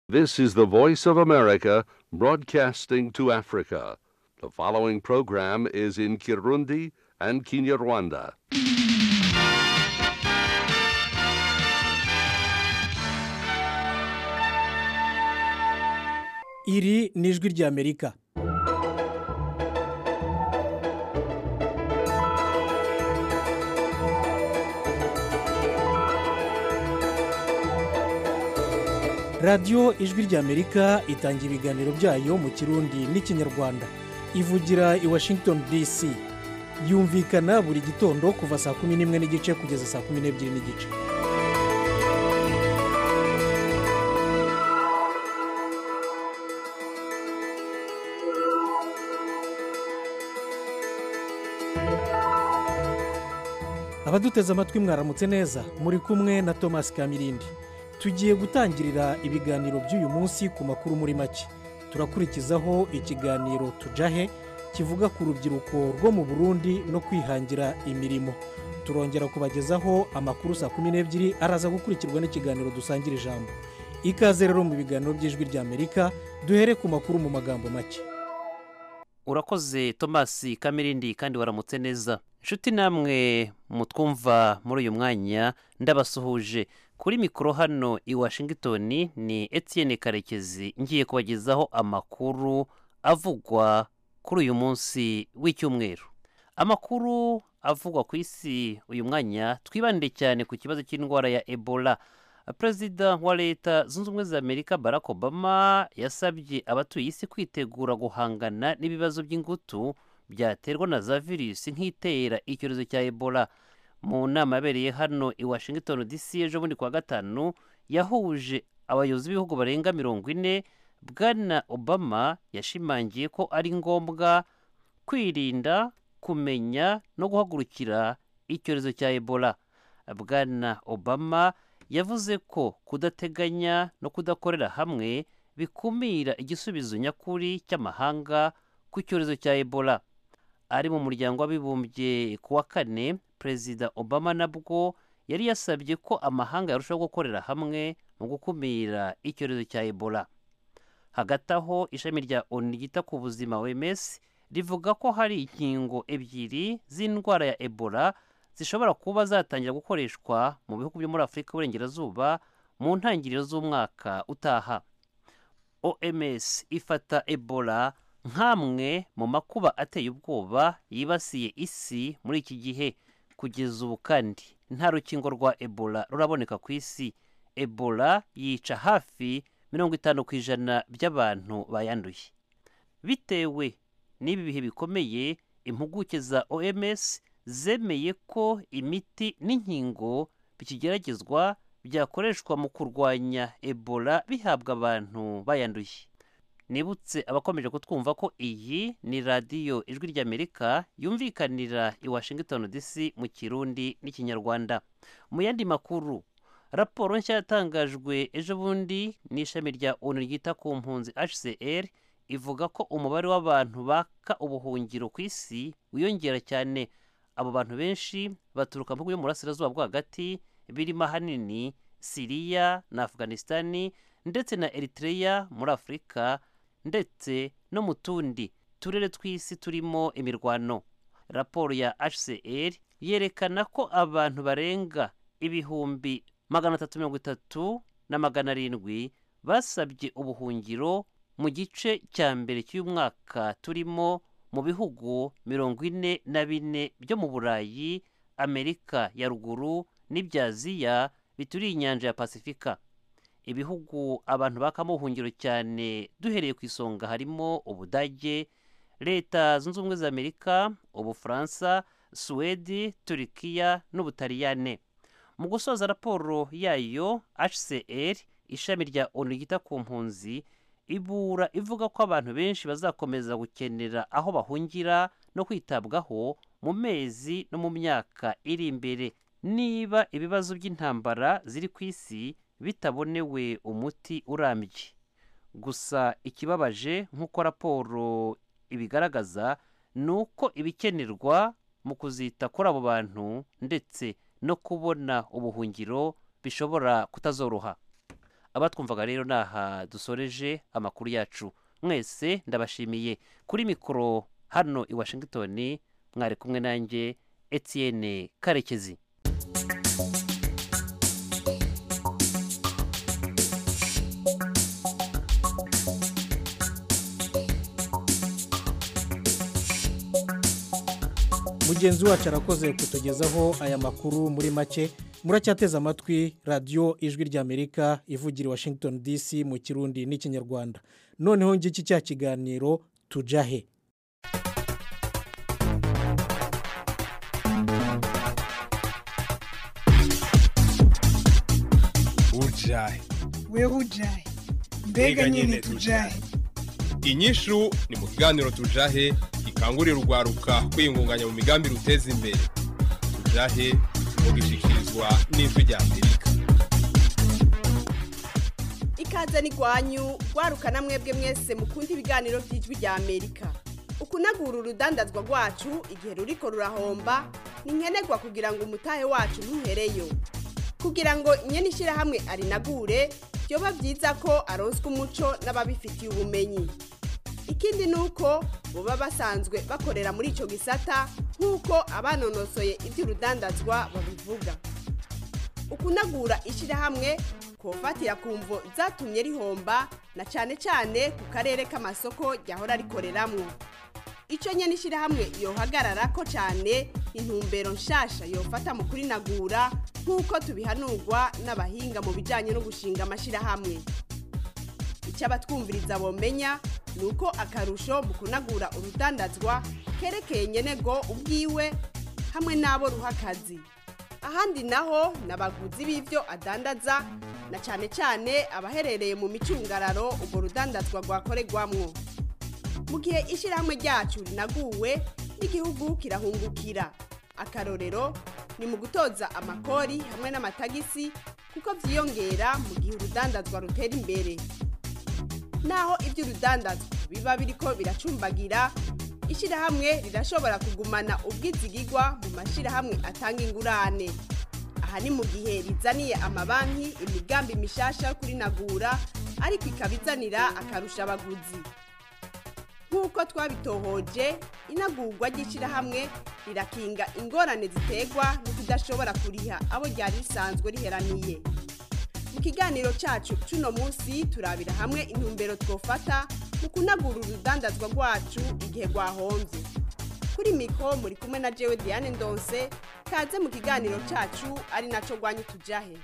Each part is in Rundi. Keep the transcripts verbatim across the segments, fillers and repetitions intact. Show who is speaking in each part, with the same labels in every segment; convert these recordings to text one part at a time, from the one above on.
Speaker 1: This is the Voice of America broadcasting to Africa. The following program is in Kirundi and Kinyarwanda.
Speaker 2: Iri ni ijwi ry'Amerika. radiyo ijwi ry'Amerika itanga ibiganiro byayo mu kirundi n'ikinyarwanda. Ivugira i Washington D C. Yumvikana buri gitondo kuva saa kumi n'imwe n'igice kugeza saa kumi n'ebyiri n'igice. Abaduteze amatwi mwaramutse neza, muri kumwe na Thomas Kamirindi. Tugiye gutangirira ibiganiro by'uyu munsi ku makuru muri make. Turakurikizaho ikiganiro tujahe kivuga ku rubyiruko rwo mu Burundi no kwihangira imirimo. Turongera kubagezaho amakuru saa kumi n'ebyiri araza gukurikirwa n'ikiganiro dusangira ijambo. Ikaze rero mu biganiro by'ijwi ry'Amerika, duhere ku makuru mu magambo make.
Speaker 3: Urakoze Thomas Kamirindi kandi waramutse neza. Nshuti namwe mutwumva muri uyu mwanya ndabasuhuje. Kuri mikoro hano i Washington ni Etienne Karekezi ngiye kubagezaho amakuru avugwa kuri uyu munsi w'icyumweru. Amakuru avugwa ku isi uyu mwanya twibande cyane ku kibazo cy'indwara ya Ebola. Perezida wa Leta Zunze Ubumwe za Amerika Barack Obama yasabye abatuye isi kwitegura guhangana n'ibibazo by'ingutu byaterwa na za virusi nk'itera icyorezo cya Ebola. Mu nama yabereye hano i Washington D C ejo bundi kuwa gatanu yahuje abayobozi b'ibihugu barenga mirongo ine. Bwana Obama yashimangiye ko ari ngombwa kwirinda, kumenya no guhagurukira icyorezo cya Ebola. Bwana Obama yavuze ko kudateganya no kudakorera hamwe bikumira igisubizo nyakuri cy'amahanga ku cyorezo cya Ebola. Ari mu muryango w'abibumbye kuwa kane, Perezida Obama nabwo yari yasabye ko amahanga yarushaho gukorera hamwe mu gukumira icyorezo cya Ebola. Hagati aho ishami rya O N U ryita ku buzima O M S rivuga ko hari inkingo ebyiri z'indwara ya Ebola zishobora kuba zatangira gukoreshwa mu bihugu byo muri Afurika y'Uburengerazuba mu ntangiriro z'umwaka utaha. O M S ifata Ebola nk'amwe mu makuba ateye ubwoba yibasiye isi muri iki gihe. Kugeza ubu kandi nta rukingo rwa Ebola ruraboneka ku isi. Ebola yica hafi mirongo itanu ku ijana by'abantu bayanduye. Bitewe n'ibi bihe bikomeye, impuguke za O M S zemeye ko imiti n'inkingo bikigeragezwa byakoreshwa mu kurwanya Ebola bihabwa abantu bayanduye. Nibutse abakomeje kutwumva ko iyi ni radiyo ijwi ry'Amerika yumvikanira i Washington D C mu Kirundi n'ikinyarwanda. Mu yandi makuru, raporo nshya yatangajwe ejo bundi n'ishami rya O N U ryita ku mpunzi H C R ivuga ko umubare w'abantu baka ubuhungiro ku isi wiyongera cyane. Abo bantu benshi baturuka mu bihugu byo mu burasirazuba bwo hagati birimo ahanini Syria na Afghanistan ndetse na Eritrea muri Afurika ndetse no mu tundi turere tw'isi turimo imirwano. Raporo ya H C R yerekana ko abantu barenga ibihumbi magana atatu mirongo itatu na magana arindwi basabye ubuhungiro mu gice cya mbere cy'uyu mwaka turimo mu bihugu mirongo ine na bine byo mu Burayi, Amerika ya ruguru n'ibya Aziya bituriye inyanja ya Pasifika. Ibihugu abantu bakamo ubuhungiro cyane duhereye ku isonga harimo Ubudage, Leta Zunze Ubumwe za Amerika, Ubufaransa, Suwedi, Turikiya n'Ubutaliyane. Mu gusoza raporo yayo, H C R ishami rya O N U ryita ku mpunzi ibura ivuga ko abantu benshi bazakomeza gukenera aho bahungira no kwitabwaho mu mezi no mu myaka iri imbere niba ibibazo by'intambara ziri ku isi bitabonewe umuti urambye. Gusa ikibabaje nk'uko raporo ibigaragaza ni uko ibikenerwa mu kuzita kuri abo bantu ndetse no kubona ubuhungiro bishobora kutazoroha. abatwumvaga rero naha dusoreje amakuru yacu. Mwese ndabashimiye. Kuri mikoro hano i Washington mwari kumwe nanjye Etienne Karekezi.
Speaker 2: Mugenzi wacu arakoze kutugezaho aya makuru muri make. Muracyateza amatwi radiyo ijwi ry'Amerika ivugira i Washington D C mu Kirundi n'Ikinyarwanda. Noneho ngiki cya kiganiro tujahe.
Speaker 4: Ujahe.
Speaker 5: We ujahe. Mbega nyine tujahe.
Speaker 4: Inyishu ni mu kiganiro tujahe ikangurira urwaruka kwiyungunganya mu migambi ruteza imbere. Tujahe mu gishikirizwa n'ijwi ry'Amerika.
Speaker 6: Ikaze ni gwanyu gwaruka namwebwe mwese mukunda ibiganiro by'ijwi ry'Amerika. Ukunagura urudandazwa rwacu igihe ruriko rurahomba ni nkenerwa kugira ngo umutahe wacu ntuhereyo. Kugira ngo nyene ishira hamwe arinagure byoba byiza ko aronswa umuco n'ababifitiye ubumenyi. Ikindi nuko boba basanzwe bakorera muri ico gisata nkuko abanonosoye iby'urudandazwa babivuga. Ukunagura ishira hamwe kofatira kumvo zatumye rihomba na cyane cyane ku karere k'amasoko yahora rikoreramwo. Ico nyene ishira hamwe yohagarara ko cyane intumbero nshasha yofata mu kurinagura nkuko tubihanurwa n'abahinga mu bijanye no gushinga amashira hamwe. Icyabatwumviriza bomenya nuko akarusho mu kunagura urudandazwa kerekeye nyenego ubwiwe hamwe nabo ruhakazi. Ahandi naho nabaguzi b'ivyo adandaza na cyane cyane abaherereye mu micungararo ubwo rudandazwa rwakoregwamwo. Mu gihe ishyirahamwe ryacu rinaguwe n'igihugu kirahungukira. Akarorero ni mu gutoza amakori hamwe n'amatagisi kuko vyiyongera mu gihe urudandazwa rutera imbere. Naho iby'urudandazwa biba biriko biracumbagira, ishyirahamwe rirashobora kugumana ubwizigigwa mu mashyirahamwe atanga ingurane. Aha ni mu gihe rizaniye amabanki imigambi mishasha kuri nagura ariko ikabizanira akarusha abaguzi. Nkuko twabitohoje inagurwa ry'ishyirahamwe rirakinga ingorane ziterwa no kudashobora kuriha abo ryari risanzwe riheraniye. Mu kiganiro cyacu cuno munsi turabira hamwe intumbero twofata mu kunagura urudandazwa rwacu igihe rwahombye. Kuri mikro muri kumwe na jewe Diane Ndonse, kaze mu kiganiro cyacu ari naco gwanyu tujahe.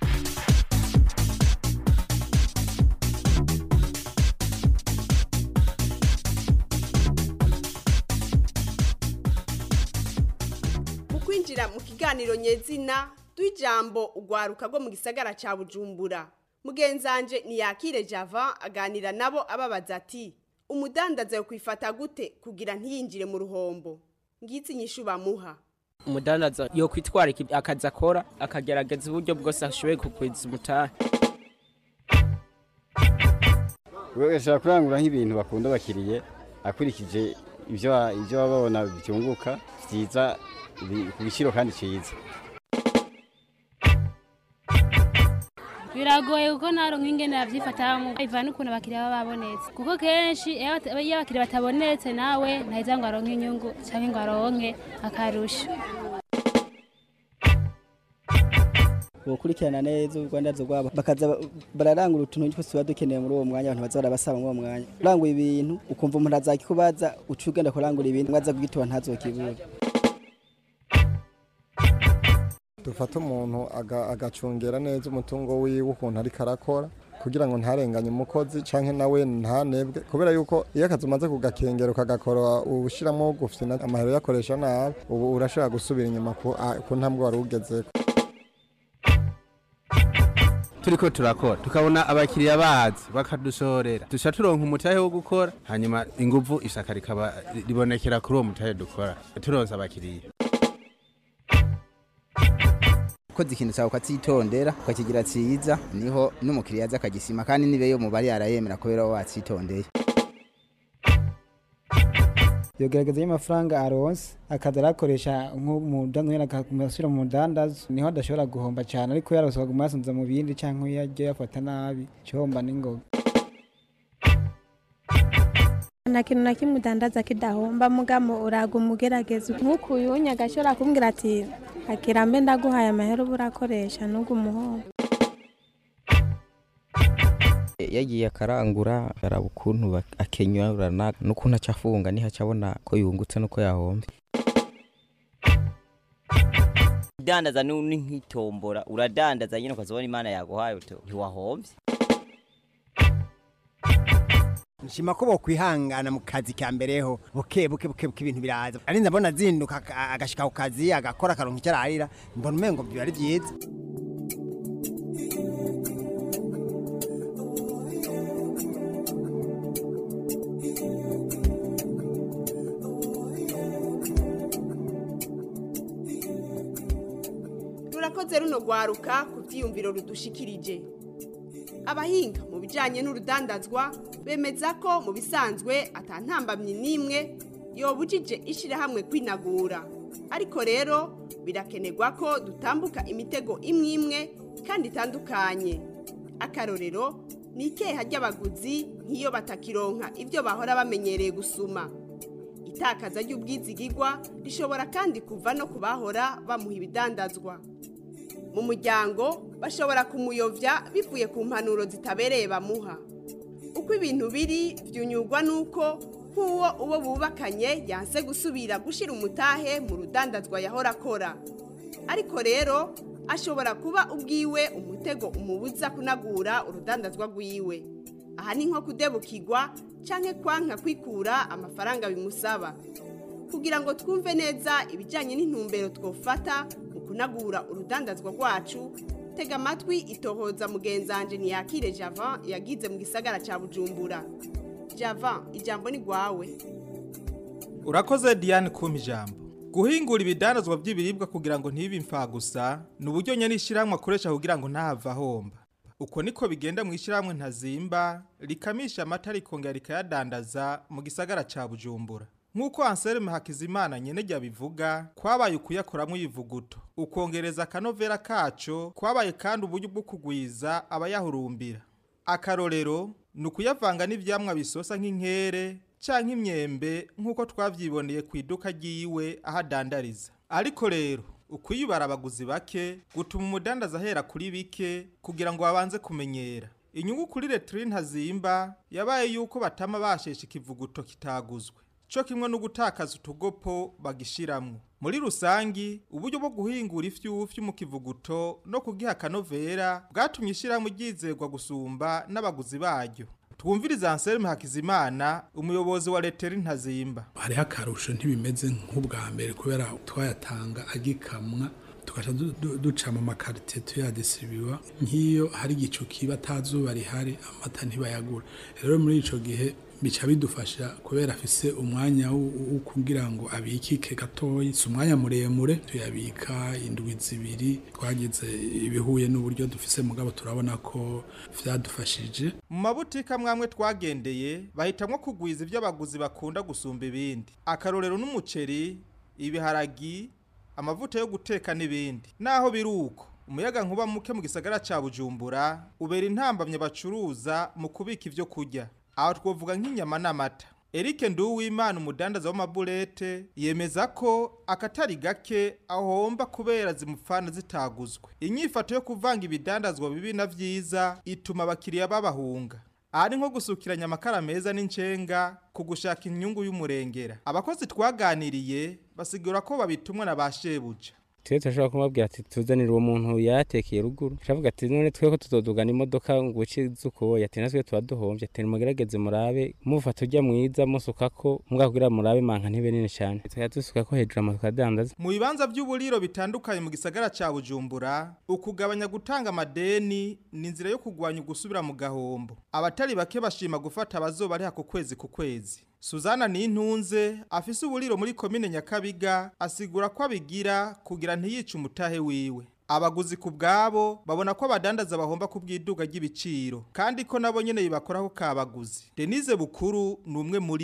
Speaker 6: Mu kwinjira mu kiganiro nyezina twijambo ugwaruka rwo mu gisagara ca Bujumbura. Mugenzanje ni Yakire Java aganira nabo ababaza ati umudandaza yo kwifata gute kugira ntiyinjire mu ruhombo. Ngitsi nyishu bamuha.
Speaker 7: Umudandaza yo kwitwara akaza akora akagerageza uburyo bwose ashoboye kugwiza umutahe.
Speaker 8: Wese kurangura nk'ibintu bakunda bakiriye akurikije ivyo ivyo babona byunguka byiza ku biciro kandi ciza.
Speaker 9: Biragoye kuko naro nk'ingene yavyifatamo ivana ukuntu abakiriya babonetse kuko kenshi iyo abakiriya batabonetse nawe ntahiza ngo aronke inyungu canke ngo aronke akarusho.
Speaker 10: Bokurikirana neza urwandazo rwabo bakaza bararangura utuntu twose badukeneye muri uwo mwanya abantu bazara basaba muri uwo mwanya. Urangura ibintu ukumva umuntu azakikubaza ucugenda kurangura ibintu mwaza kugitwa ntazokibura.
Speaker 11: Dufata umuntu agacungera neza umutungo wiwe ukuntu ari karakora kugira ngo ntarenganye umukozi canke nawe ntanebwe kubera yuko iyo akazi umaze kugakengera ukagakora ubushiramo gufite amahero yakoresha nabi ubu urashaka gusubira inyuma ku ntambwe wari ugezeko.
Speaker 12: Turiko turakora tukabona abakiriya bazi bakadusorera dusha turonka umutahe wo gukora hanyuma inguvu isaka rikaba ribonekera kuri uwo mutahe dukora turonsa abakiriya.
Speaker 13: Koze ikintu cyawe ukatsitondera ukakigira ciza niho n'umukiriya aza akagisima kandi nibe yo mubari arayemera kubera watsitondeye.
Speaker 14: yogerageza y'amafaranga aronse akaza arakoresha nk'umudandazo nyene akamusubira mu mudandazo niho adashobora guhomba cyane ariko yarose akaguma yasunza mu bindi canke yagiye yafata nabi cihomba n'ingoga.
Speaker 15: nta kintu na kimwe udandaza kidahomba mugamo uraguma ugerageza nk'uku uyunya agashobora kumbwira ati akira mbe ndaguhaye amahera uba urakoresha n'ubwo umuhomba.
Speaker 16: yagiye akarangura araba ukuntu akenyurana n'ukuntu acafunga niho acabona ko yungutse nuko yahombye.
Speaker 17: udandaza ni nk'itombora uradandaza nyine ukazibona imana yaguhaye ntiwahombye.
Speaker 18: nshima ko bokwihangana mu kazi ka mbereho buke buke buke buke ibintu biraza ari ndabona zinduka agashika ku kazi agakora akaronka icyo ararira mbona umengo biba ari byiza.
Speaker 6: rurakoze runo rwaruka ku byiyumviro rudushikirije. Abahinga mu bijanye n'urudandazwa bemeza ko mu bisanzwe atantambamye nimwe yobujije ishirahamwe kwinagura, ariko rero birakenerwa ko dutambuka imitego imwe imwe kandi itandukanye. Akarorero ni ikeha ry'abaguzi nk'iyo batakironka ibyo bahora bamenyereye gusuma. Itakaza ry'ubwizigirwa rishobora kandi kuva no kubahora bamuha ibidandazwa. Mu muryango bashobora kumuyovya bivuye ku mpanuro zitabereye bamuha. Uko ibintu biri vyunyurwa nuko nk'uwo uwo bubakanye yanse gusubira gushira umutahe mu rudandazwa yahora akora, ariko rero ashobora kuba ubwiwe umutego umubuza kunagura urudandazwa rwiwe. Aha ni nko kudebukirwa canke kwanka kwikura amafaranga bimusaba. Kugira ngo twumve neza ibijanye n'intumbero twofata mu kunagura urudandazwa rwacu, tega amatwi itohoza mugenzanje Niyakire Javan yagize mu gisagara ca Bujumbura. Javan, ijambo ni gwawe.
Speaker 19: Urakoze Diane kumpa ijambo. Guhingura ibidandazwa by'ibiribwa kugira ngo ntibe imfa gusa ni uburyo nyanishiramwe akoresha kugira ngo ntahava homba. Uko niko bigenda mu ishiramwe ntazimba rikamisha amata rikongera rikayadandaza mu gisagara ca Bujumbura. Nkuko Anselme Hakizimana nyene rya bivuga kwabaye ukuyakoramwe yivuguto ukongereza kanovera kaco kwabaye kandi uburyo bwo kugwiza abayahurumbira. Akarorero nukuyavanga n'ivyamwa bisosa nk'inkere canke imyembe nkuko twavyiboneye ku iduka ryiwe ahadandariza. Ariko rero ukwiyubara abaguzi bake gutuma umudandaza ahera kuri bike kugira ngo babanze kumenyera. Inyungu kuri Letrine Hazimba yabaye yuko batama bashesha ikivuguto kitaguzwe. Cyo kimwe no gutakaza utugopo bagishiramwe. Muri rusangi uburyo bwo guhingura ifyufyu mu kivuguto no kugiha kanovera bwatumye ishiramwe ryizerwa gusumba n'abaguzi baryo. Twumviriza Anselme Hakizimana umuyobozi wa Letrine Hazimba.
Speaker 20: Hari akarusho ntibimeze nk'ubwa mbere kubera twayatanga agikamwa tukaca duca mu makarite tuyadisibiwa nk'iyo hari igicu kiba tazuba rihari amata ntibayagura. Rero muri ico gihe bica bidufasha kubera afise umwanya wo kugira ngo abikike gatoyi, si umwanya muremure tuyabika indwi zibiri twagize ibihuye n'uburyo dufise mugabo turabona ko vyadufashije.
Speaker 19: Mu mabutika mwamwe twagendeye bahitamwo kugwiza ivyo abaguzi bakunda gusumba ibindi. Akarorero n'umuceri, ibiharagi, amavuta yo guteka n'ibindi. Naho biruko umuyaga nkuba muke mu gisagara ca Bujumbura ubera intambamye bacuruza mu kubika ivyo kurya. Aho twovuga nk'inyama n'amata. Eric Nduwimana umudandaza w'amabulete yemeza ko akatari gake ahomba kubera zimufana zitaguzwe. Inyifato yo kuvanga ibidandazwa bibi na vyiza ituma abakiriya babahunga. Ari nko gusukiranya amakara meza n'incenga kugushaka inyungu y'umurengera. Abakozi twaganiriye basigura ko babitumwa na bashebuja.
Speaker 7: Twe turashobora kumubwira ati tuzanira uwo muntu yatekeye ruguru. Shavuga ati none twe ko tutodugana imodoka ngo ucizuko ati natwe twaduhombye ati mugerageze murabe mufata ujya mwiza musukako mwakugira murabe manka ntibe nini cyane. Twatusuka ko hejuru amakadandaza.
Speaker 19: Mu bibanza by'uburiro bitandukanye mu gisagara ca Bujumbura ukugabanya gutanga amadeni ni inzira yo kugwanya gusubira mu gahombo. Abatari bake bashima gufata abazoba ari hako kwezi ku kwezi. Suzana Nintunze afise uburiro muri komine Nyakabiga asigura ko abigira kugira ntiyice umutahe wiwe. Abaguzi ku bwabo babona ko abadandaza bahomba kubwiduga ry'ibiciro kandi ko nabo nyene bibakoraho kabaguzi. Denise Bukuru numwe muri bo.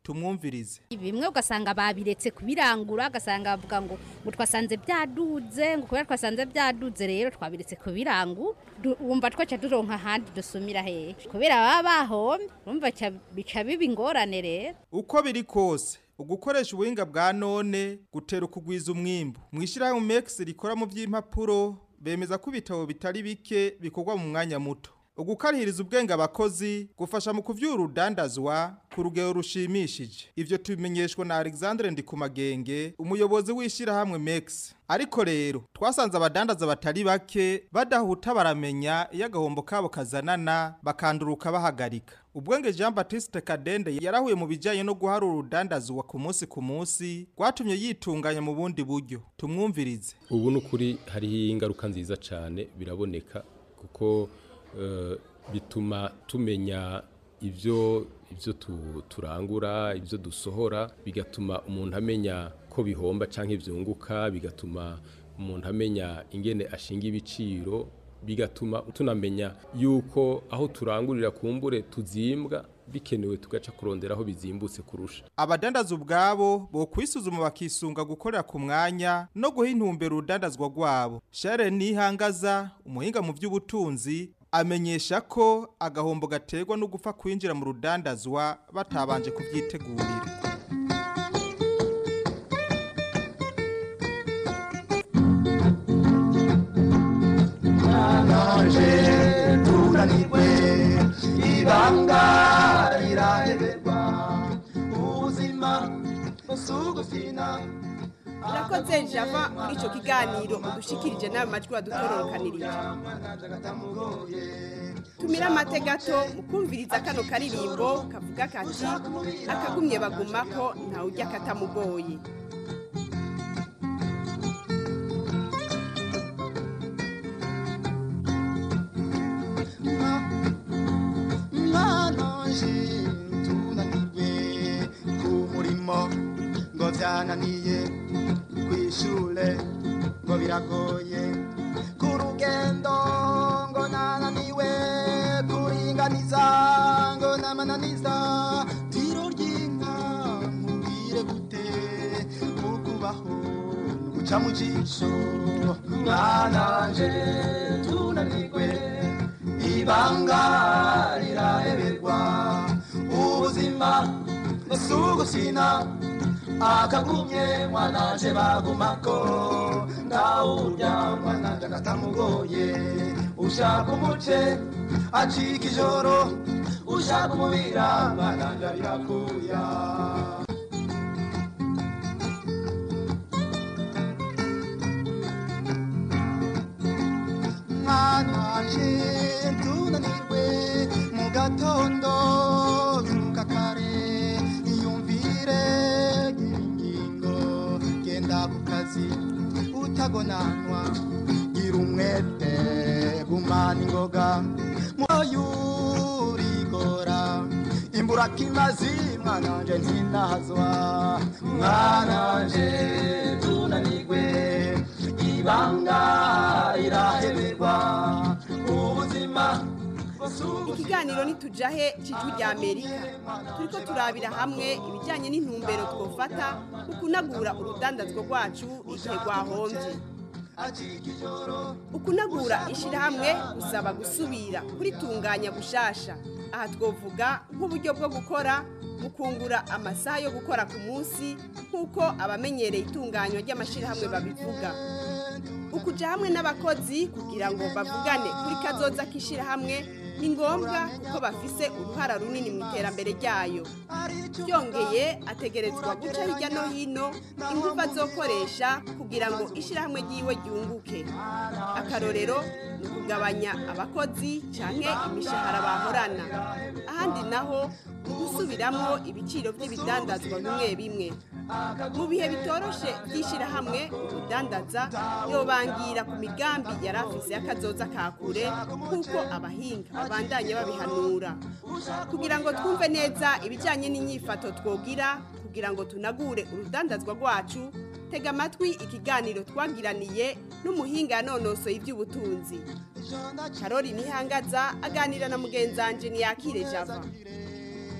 Speaker 19: tumwumvirize.
Speaker 21: Bimwe ugasanga babiretse kubirangura ugasanga bavuga ngo ngo twasanze byaduze ngo kubera twasanze byaduze rero twabiretse kubirangu wumva twaca duronka handi dusumira hehe kubera baba bahombe urumva bica biba ingorane rero.
Speaker 19: Uko biri kose ugukoresha ubuhinga bwa none gutera ukugwiza umwimbu mwishiraho Mex rikora mu by'impapuro bemeza ko ibitabo bitari bike bikorwa mu mwanya muto. Ugukarihiriza ubwenge abakozi gufasha mu kuvyura urudandazwa ku rugero rushimishije. Ivyo tubimenyeshwa na Alexandre Ndikumagenge umuyobozi w'ishira hamwe Mex. Ariko rero twasanze abadandaza batari bake badahuta baramenya iyo agahombo kabo kazanana bakanduruka bahagarika. Ubwenge Jean Baptiste Kadende yarahuye mu bijanye no guharura urudandazwa ku munsi ku munsi gwatumye yitunganya mu bundi buryo. Tumwumvirize.
Speaker 22: Ubu n'ukuri hari ingaruka nziza cyane biraboneka kuko Uh, bituma tumenya ivyo ivyo tu, turangura ivyo dusohora bigatuma umuntu amenya ko bihomba canke ivyunguka bigatuma umuntu amenya ingene ashinga ibiciro bigatuma tunamenya yuko aho turangurira kumbure tuzimbwa bikenewe tugaca kurondera aho bizimbutse kurusha.
Speaker 19: Abadandaza ubwabo bo kwisuzuma bakisunga gukorera ku mwanya no guha intumbero urudandazwa rwabo. Sharon Nihangaza umuhinga mu by'ubutunzi amenyesha ko agahombo gaterwa no gupfa kwinjira mu rudandazwa batabanje kubyitegurira.
Speaker 23: Nanje tunanirwe ibanga riraheberwa ubuzima usugufina.
Speaker 6: Urakoze Java muri ico kiganiro udushikirije nawe majwi wadutororokanirije. Tumira amategato mukumviriza kano karirimbo kavuga kati akagumye bagumako nta ujya katamugoye.
Speaker 23: Nanje tunanirwe ku murimo ngo byananiye kwishule ngo biragoye ku rugendo ngo nananiwe kuringaniza ngo namananiza tiro ry'inka mubwire gute ukubaho guca mu jisho. Mwananje tunanirwe ibanga riraheberwa ubuzima busugusina akagumye mwananje bagumako ndawurya mwananje agatamugoye ushaka umuce acika ijoro ushaka umubira mwananje birakuya. Mwananje tunanirwe mu gatondo byuka kare iyumvire kazi utagonanwa gira umwete gumana ingoga muyurigora imbura kimazi mwananje ntinahazwa. Mwananje tunanirwe ibanga iraheberwa ubuzima.
Speaker 6: Ikiganiro nitujahe cijwi rya Amerika turiko turabira hamwe ibijanye n'intumbero twofata ukunagura urudandazwa rwacu igihe rwahombye. Ukunagura ishirahamwe usaba gusubira kuritunganya gushasha. Aha twovuga nk'uburyo bwo gukora mukungura amasaha yo gukora ku munsi nk'uko abamenyereye itunganywa ry'amashirahamwe babivuga. Ukuja hamwe n'abakozi kugira ngo bavugane kuri kazoza k'ishirahamwe ni ngombwa kuko bafise uruhara runini mu iterambere ryayo. Byongeye ategerezwa guca hirya no hino ingufu azokoresha kugira ngo ishirahamwe ryiwe ryunguke. Akarorero ni ukugabanya abakozi canke imishahara bahorana. Ahandi naho ni gusubiramwo ibiciro by'ibidandazwa bimwe bimwe. Mu bihe bitoroshe by'ishirahamwe ubudandaza yobangira ku migambi yarafise y'akazoza kakure kuko abahinga babandanye babihanura. Kugira ngo twumve neza ibijanye n'inyifato twogira kugira ngo tunagure urudandazwa rwacu, tega amatwi ikiganiro twagiraniye n'umuhinga yanonosoye iby'ubutunzi. Karori Nihangaza aganira na mugenzanje Niyakire Java.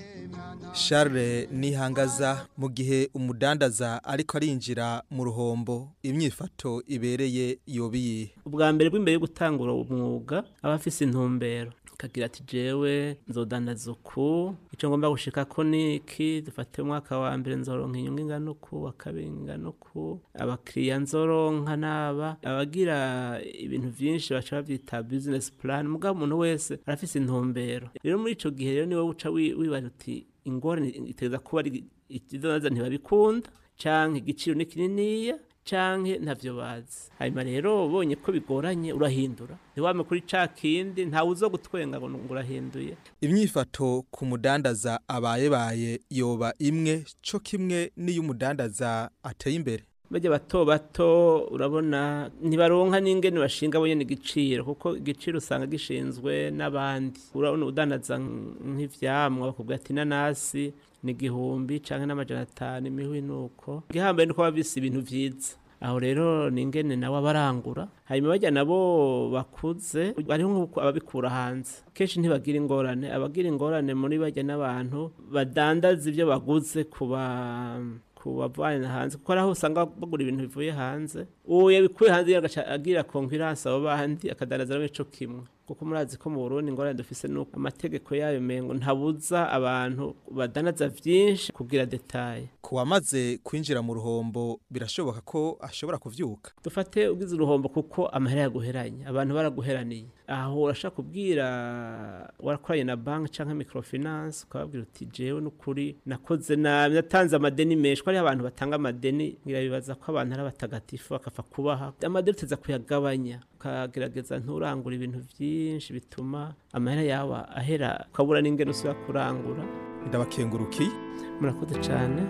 Speaker 19: Charles Nihangaza mu gihe umudandaza ariko arinjira mu ruhombo imyifato ibereye yobiye
Speaker 1: ubwa mbere bw'imbere yo gutangura umwuga aba afise intumbero kagira ati jewe nzodandaza uku icyo ngomba gushika ko niki dufate umwaka wa mbere nzoronka inyungu ingana uku wa kabiri ingana uku abakiriya nzoronka naba abagira ibintu vyinshi baca bavyita business plan mugabo umuntu wese arafise intumbero rero muri ico gihe rero niwe uca wibaza uti ingorane iteza kuba ari ikidonaza ntibabikunda canke igiciro ni kininiya canke ntavyo bazi hanyuma rero ubonye ko bigoranye urahindura ntiwame kuri ca kindi ntawe uzo gutwenga ngo urahinduye
Speaker 19: imyifato ku mudandaza abaye baye yoba imwe co kimwe n'iyo umudandaza ateye imbere
Speaker 1: bajya bato bato urabona ntibaronka n'ingene bashinga bonye n'igiciro kuko igiciro usanga gishinzwe n'abandi urabona udandaza nk'ivyamwa bakubwira ati nanasi ni igihumbi canke n'amajana atanu imihwi nuko gihambaye nuko bavise ibintu vyiza aho rero ningene nawe abarangura hanyuma bajya nabo bakuze bariho nk'uko ababikura hanze kenshi ntibagira ingorane abagira ingorane muri bajya n'abantu badandaza ibyo baguze kuba kubavana hanze kuko araho usanga bagura ibintu bivuye hanze uwo yabikuye hanze yagaca agira concurrence abo bandi akadandaza nawe co kimwe kuko murazi ko mu Burundi ngorane dufise nuko amategeko yayo mengo ntabuza abantu badanaza vyinshi kugira detail
Speaker 19: kuwamaze kwinjira mu ruhombo birashoboka ko ashobora kuvyuka
Speaker 1: dufate ugize uruhombo kuko amahera yaguheranye abantu baraguheraniye aho urashaka kubwira warakoranye na bank canke microfinance ukababwira uti jewe n'ukuri nakoze na natanze amadeni menshi ari abantu batanga amadeni ngira bibaza ko abantu ari abatagatifu akafa kubaha amadeni teza kuyagabanya ukagerageza nturangura ibintu byinshi bituma amahera yawe ahera ukabura n'ingene usubira kurangura
Speaker 19: ndabakengurukiye
Speaker 1: murakoze cyane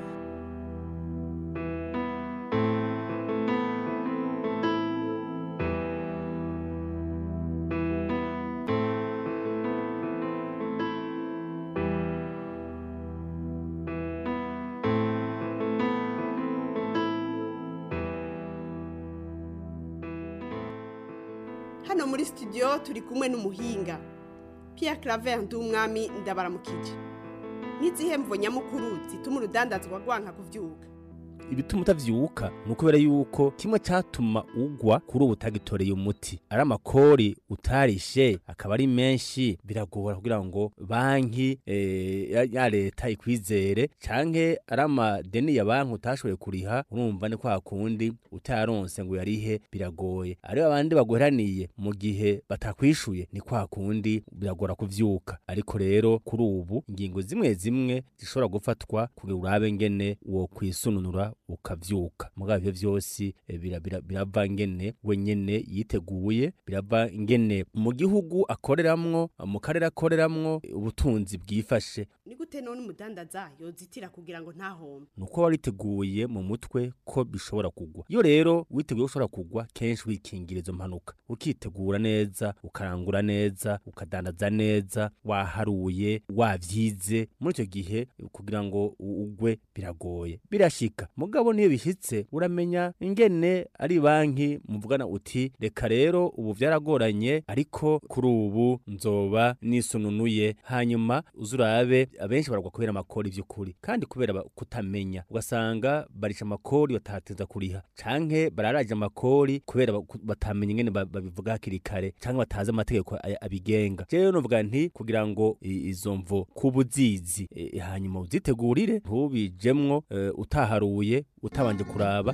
Speaker 6: hano muri studio turi kumwe n'umuhinga Pierre Claver Ndumwami ndabaramukije n'izihe mvo nyamukuru zituma urudandazwa rwanka kuvyuka
Speaker 2: ibituma utavyuka nukubera yuko kimwe cyatuma ugwa kuri ubutagitoreye umuti ari amakori utarishe akaba ari menshi biragora kugira ngo banki eh, ya leta ikwizere canke ari amadeni ya banki utashoboye kuriha urumva ne kwa kundi utaronse ngo yarihe biragoye ari abandi baguheraniye mu gihe batakwishuye ni kwa kundi biragora kuvyuka ariko rero kuri ubu ingingo zimwe zimwe zishobora gufatwa kugira urabe ngene wo kwisununura ukavyuka mugabo ivyo vyose birava bira, bira ngene wenyene yiteguye birava ngene mu gihugu akoreramwo mu karere akoreramwo ubutunzi bwifashe
Speaker 6: ni gute none umudandaza yozitira kugira ngo ntahombe
Speaker 2: nuko wariteguye mu mutwe ko bishobora kugwa iyo rero witeguye ushobora kugwa kenshi wikingirizo mpanuka ukitegura neza ukarangura neza ukadandaza neza waharuye wavyize muri icyo gihe kugira ngo ugwe biragoye birashika mugabo niyo bishitse uramenya ingene ari banki muvugana uti reka rero ubu vyaragoranye ariko kuri ubu nzoba nisununuye hanyuma uzurabe abenshi baragwa kubera amakori vy'ukuri kandi kubera kutamenya ugasanga barisha amakori batateza kuriha canke bararaje amakori kubera batamenya ingene babivuga hakiri kare canke batazi amategeko abigenga rero novuga nti kugira ngo izo mvo kubuzizi e, hanyuma uzitegurire ntubijemwo e, utaharuye utabanje kuraba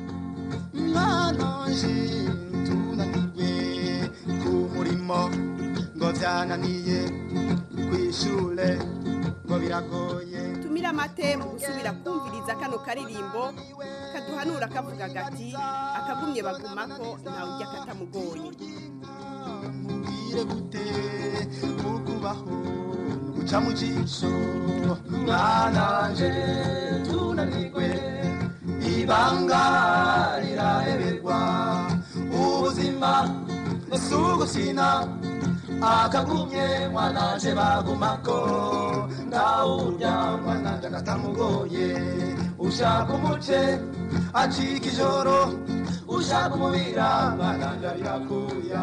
Speaker 23: mwananje tunanirwe ku murimo ngo vyananiye kwishure ngo biragoye
Speaker 6: tumira amate mu gusubira kumviriza kano karirimbo kaduhanura kavuga gati akagumye bagumako ntawe ujya katamugoye
Speaker 23: mubwire gute ukubaho guca mu jisho mwananje tunanirwe ibanga riraheberwa ubuzima nesugusina akagumye mwananje bagumako ndawurya mwananje katamugoye ushaka umuce acika ijoro ushaka umubira mwananje rirakuya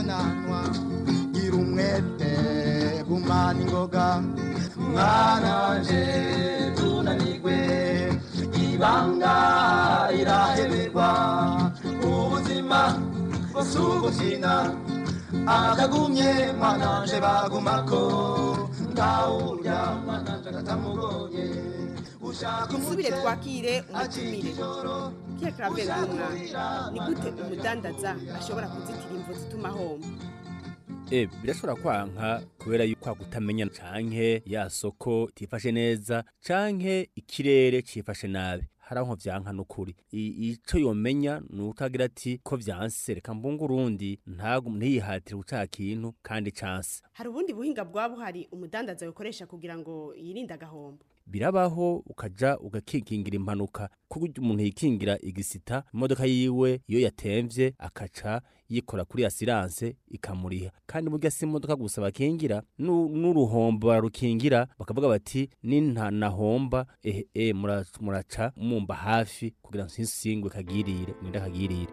Speaker 23: ntananwa gira umwete gumana ingoga mwananje tunanigwe ibanga iraheberwa ubuzima busugukina akagumye mwananje bagumako ngawurya mwananje agatamugoye
Speaker 6: dusubire twakire umutumire Pierre Claver Ndumwana ni gute umudandaza ashobora kuzitira imvo zituma homba
Speaker 2: Eh birashobora kwanka kubera yuko kutamenya canke ya soko tifashe neza canke ikirere cifashe nabi haranko vyanka nukuri ico yomenya nutagira ati ko vyanse reka mbungurundi ntago ntiyihatira guca kintu kandi chance
Speaker 6: hari ubundi buhinga bwabuhari umudandaza yokoresha kugira ngo yirinda gahombo
Speaker 2: birabaho ukaja ugakingira impanuka kuko umuntu yikingira igisita imodoka yiwe iyo yatemvye akaca yikora kuri assurance ikamuriha kandi burya si imodoka gusa bakingira n'uruhombo barukingira bakavuga bati ninta nahomba eh eh muraca mumba hafi kugira ngo sinsingwe kagirire mwinda kagirire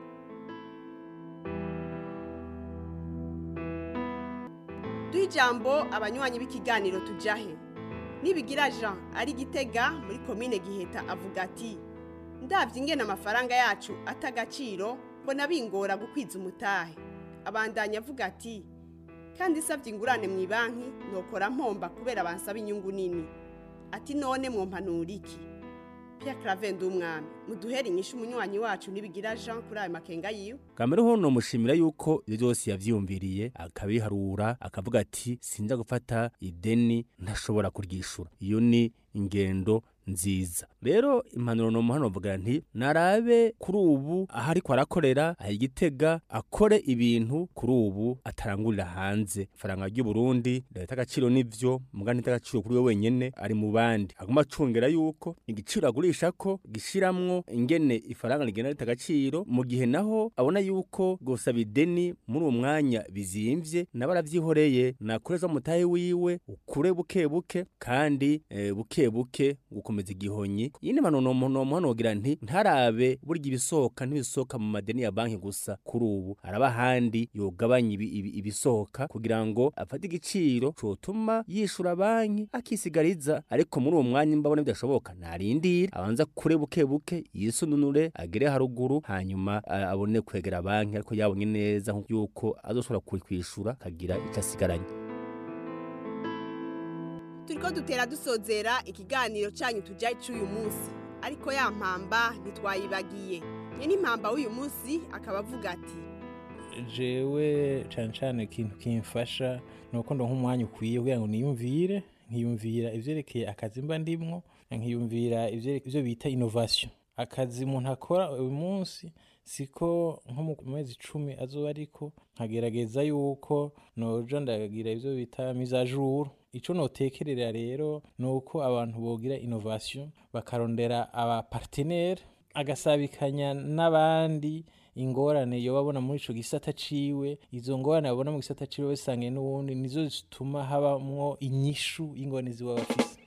Speaker 6: Duhijambo abanywanyi b'ikiganiro tujahe Nibigira Jean ari Gitega muri commune Giheta avuga ati ndavye ingene amafaranga yacu atagaciro mbona bingora gukwiza umutahe abandanya avuga ati kandi savye ingurane mu banki nokora mpomba kubera bansaba inyungu nini ati none mwompanura iki Pierre Claver Ndumwana muduhere inyishu umunywanyi wacu Nibigira Jean kuri ayo makenga yiwe
Speaker 2: Kamere hono mushimira yuko ibyo byose yavyumviriye akabiharura akavuga ati sinza gufata ideni ntashobora kuryishura iyo ni ingendo nziza rero impanuro no muhano vuga nti narabe kuri ubu ahari kwa rakorera ayigitega akore ibintu kuri ubu atarangurira hanze faranga ry'u Burundi leta agaciro nivyo mugani tagaciro kuri we wenyene ari mu bandi aguma cungera yuko igiciro agurisha ko gishiramwo ingene ifaranga rigena leta agaciro mu gihe naho abona yuko gusaba ideni muri umwanya bizimvye nabaravyihoreye nakureza mutahe wiwe ukure buke buke kandi e, buke buke gukomeza igihonyi yine manono no muhano wogira nti ntarabe burya ibisohoka ntibisohoka mu madeni ya banki gusa kuri ubu araba handi yogabanya ibisohoka kugira ngo afate igiciro cotuma yishura banki akisigariza ariko muri uwo mwanya mbabona bidashoboka narindira abanza kure buke buke yisununure agere haruguru hanyuma abone kwegera banki ariko yabonye neza yuko azoshobora kwishura kagira icasigaranye
Speaker 6: Turiko dutera dusozera ikiganiro canyu tujaye cy'uyu munsi ariko ya mpamba ntitwayibagiye nye n'impamba w'uyu munsi akaba avuga ati
Speaker 3: jewe cane cane ikintu kimfasha nuko ndo nk'umwanya ukwiye kugira ngo niyumvire nkiyumvira ivyerekeye akazi mba ndimwo nkiyumvira ivyo bita innovation akazi umuntu akora uyu munsi siko nko mu mezi icumi azoba ariko nkagerageza yuko noja ndagira ivyo bita mise à jour ico notekerera rero nuko abantu bogira innovation bakarondera aba partenaire agasabikanya n'abandi ingorane yo babona muri ico gisata ciwe izo ngorane babona mu gisata ciwe besange n'ubundi nizo zituma habamwo inyishu y'ingorane ziwa bafise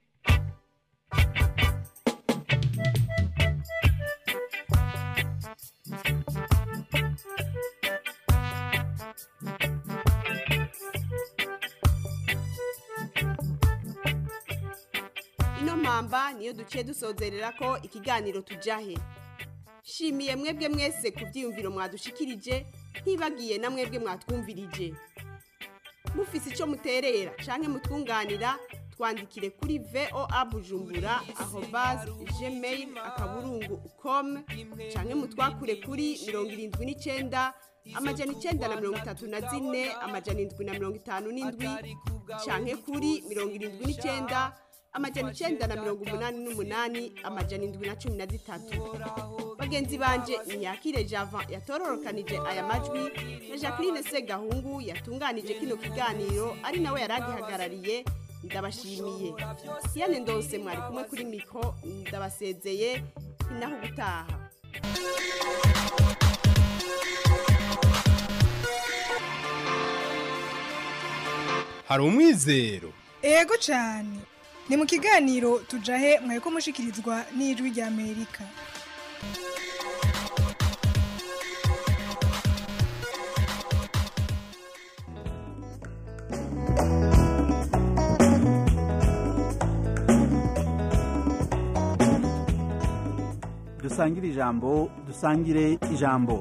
Speaker 6: mpamba niyo duciye dusozerera ko ikiganiro tujahe shimiye mwebwe mwese ku byiyumviro mwadushikirije ntibagiye na mwebwe mwatwumvirije mufise ico muterera canke mutwunganira twandikire kuri voa bujumbura arobase gmail akaburungu com canke mutwakure kuri mirongo irindwi n'icenda amajana icenda na mirongo itatu na zine amajana indwi na mirongo itanu n'indwi canke kuri mirongo irindwi n'icenda amajana icenda na mirongo umunani n'umunani amajana indwi na cumi na zitatu bagenzi banje Nyakire Javan yatororokanije aya majwi na Jacqueline Segahungu yatunganije kino kiganiro ari nawe yaragihagarariye ndabashimiye Siane Ndose mwari kumwe kuri miko ndabasezeye inaho gutaha
Speaker 4: hari umwizero
Speaker 5: ego cyane ni mu kiganiro tujahe mweko mushikirizwa n'ijwi rya Amerika
Speaker 8: dusangire ijambo dusangire ijambo